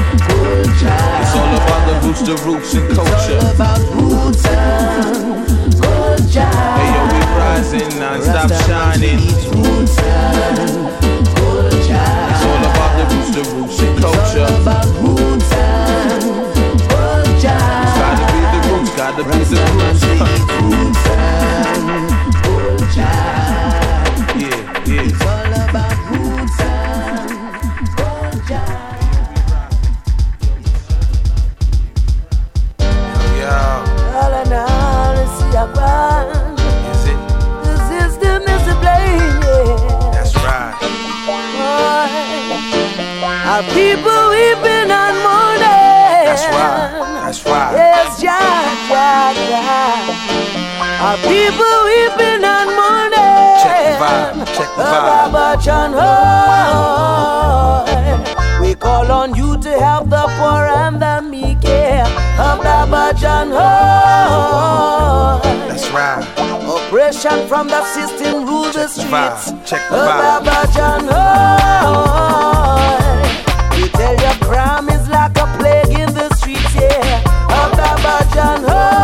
culture. It's all about the roots, the roots and It's culture. all about roots and culture. Hey yo, we rising, non-stop Rastaman say shining. it's roots and culture. It's all about the roots, the roots and It's culture. all about roots and culture. Gotta be the roots, gotta be the Rastaman roots. say it's roots and culture. Yeah, yeah. It's all about roots and culture. Yo, All in all, it's your band. is it? The system is to blame, yeah. That's right. Boy, our people, we've been Our people weeping and mourning. Check the vibe, check the vibe. We call on you to help the poor and the meek, yeah. Ababajan Hoy. That's right. Oppression from the system rule the streets. Check the vibe. Ababajan Hoy. We tell you crime is like a plague in the streets, yeah. Ababajan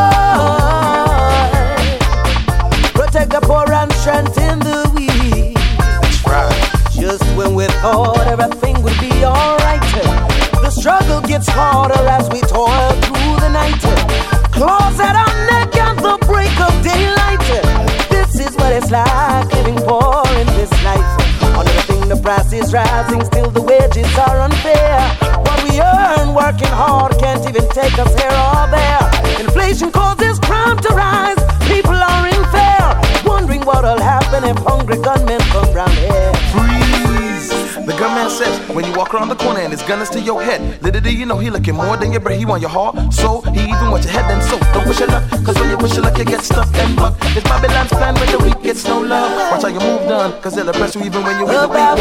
Hoy. Protect the poor and strengthen the weak. That's right. Just when we thought everything would be alright, the struggle gets harder as we toil through the night. Claws at our neck at the break of daylight. This is what it's like living poor in this life. On everything the price is rising, still the wages are unfair. What we earn working hard can't even take us here or there. Inflation causes crime to rise, people are in fear, wondering what'll happen if hungry gunmen come round here. Freeze! The gunman says when you walk around the corner and his gun is to your head. Little do you know he looking more than your bread, he want your heart. So he even wants your head and so don't push your luck, cause when you push your luck you get stuck and bucked. It's Babylon's plan when the weak gets no love. Watch how you move done, cause they'll oppress you even when you're in the weak one.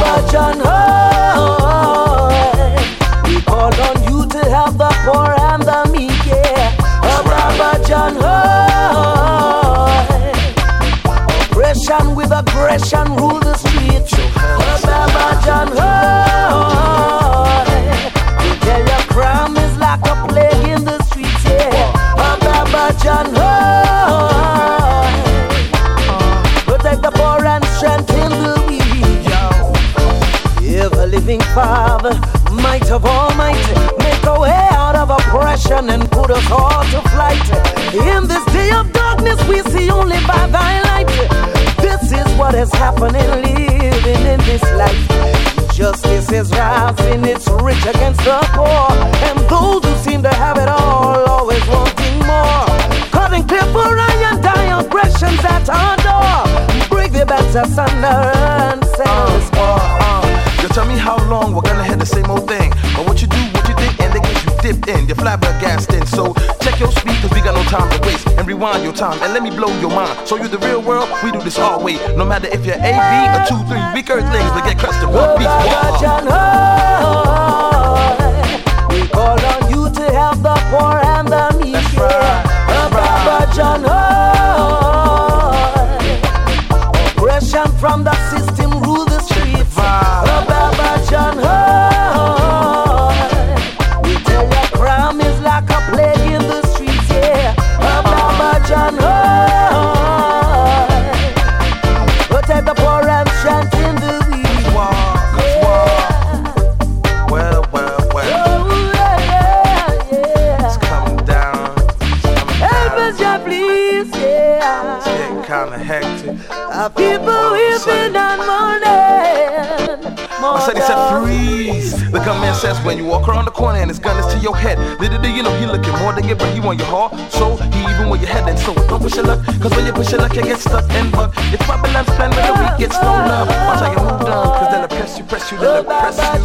We call on you to help the poor and the meek, yeah. Ababajan Hoy. Oppression with aggression rule the streets. Ababajan Hoy. We tell you crime is like a plague in the streets, yeah. Ababajan Hoy. Protect the poor and strengthen the weak. Ever living Father, might of all might, make a way out of oppression and put us all to flight. In this day of darkness we see only by thy light. This is what is happening living in this life. Justice is rising, it's rich against the poor, and those who seem to have it all always wanting more. Cutting clear for iron, die aggressions at our door. Break the bands asunder and settle this war. You tell me how long we're gonna hear the same old thing. But what you do, what you think, and they get you dipped in. You're flabbergasted in. So check your speed, cause we got no time to waste. And rewind your time, and let me blow your mind. Show you the real world, we do this all way. No matter if you're A, B, or two, three weak earthlings, we get crushed in one piece. We call on you to help the poor and the meek. That's right. Ababajan Hoy. Oppression from the system rule the streets. Ababajan Hoy. We tell you crime is like a plague in the streets, yeah. Ababajan Hoy. Protect the poor and strengthen the weak. Well, well, well. Oh, yeah, yeah, yeah. It's coming down. It's coming Help down. us, yeah, please, yeah. It's getting kinda hectic. Our people weeping and mourning. I said he said freeze. The gunman says when you walk around the corner and his gun is to your head. Little do you know he looking more than your bread, he want your heart. So he even want your head and so don't push your luck, cause when you push your luck you get stuck and bucked. It's Babylon's plan when the weak gets no love. Watch how you move down, cause they'll oppress you, press you, they'll oppress you.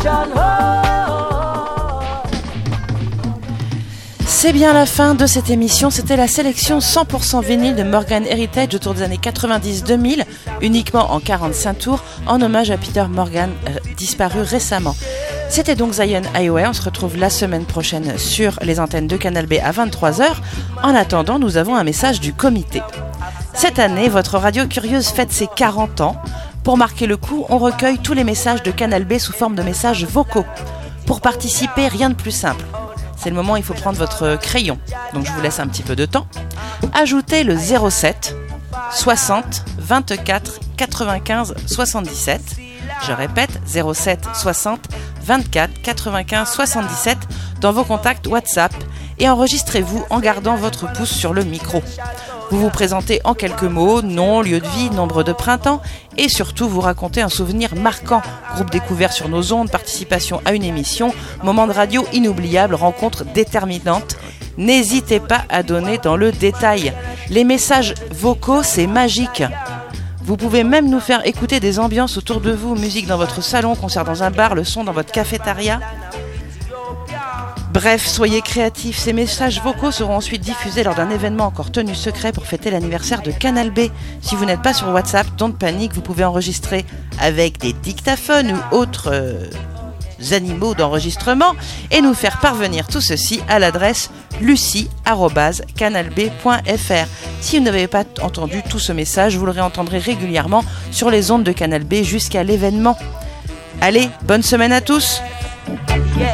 C'est bien la fin de cette émission, c'était la sélection cent pour cent vinyle de Morgan Heritage autour des années quatre-vingt-dix deux mille, uniquement en quarante-cinq tours, en hommage à Peter Morgan, euh, disparu récemment. C'était donc Zion Highway, on se retrouve la semaine prochaine sur les antennes de Canal B à vingt-trois heures. En attendant, nous avons un message du comité. Cette année, votre radio curieuse fête ses quarante ans. Pour marquer le coup, on recueille tous les messages de Canal B sous forme de messages vocaux. Pour participer, rien de plus simple. C'est le moment où il faut prendre votre crayon. Donc je vous laisse un petit peu de temps. Ajoutez le zéro sept soixante vingt-quatre quatre-vingt-quinze soixante-dix-sept. Je répète, zéro sept soixante vingt-quatre quatre-vingt-quinze soixante-dix-sept dans vos contacts WhatsApp et enregistrez-vous en gardant votre pouce sur le micro. Vous vous présentez en quelques mots, nom, lieu de vie, nombre de printemps et surtout vous racontez un souvenir marquant. Groupe découvert sur nos ondes, participation à une émission, moment de radio inoubliable, rencontre déterminante. N'hésitez pas à donner dans le détail. Les messages vocaux, c'est magique. Vous pouvez même nous faire écouter des ambiances autour de vous, musique dans votre salon, concert dans un bar, le son dans votre cafétéria. Bref, soyez créatifs. Ces messages vocaux seront ensuite diffusés lors d'un événement encore tenu secret pour fêter l'anniversaire de Canal B. Si vous n'êtes pas sur WhatsApp, don't panique, vous pouvez enregistrer avec des dictaphones ou autres euh, animaux d'enregistrement et nous faire parvenir tout ceci à l'adresse lucie arobase canal b point f r. Si vous n'avez pas entendu tout ce message, vous le réentendrez régulièrement sur les ondes de Canal B jusqu'à l'événement. Allez, bonne semaine à tous. Yeah.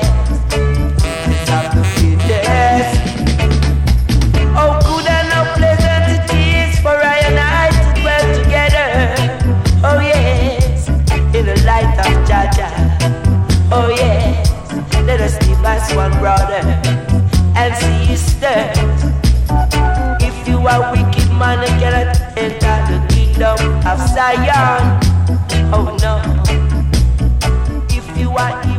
Oh, good and how pleasant it is for I and I to dwell together. Oh yes, in the light of Jah-Jah. Oh yes, let us live as one brother and sister. If you are wicked man, you cannot enter the kingdom of Zion. Oh no, if you are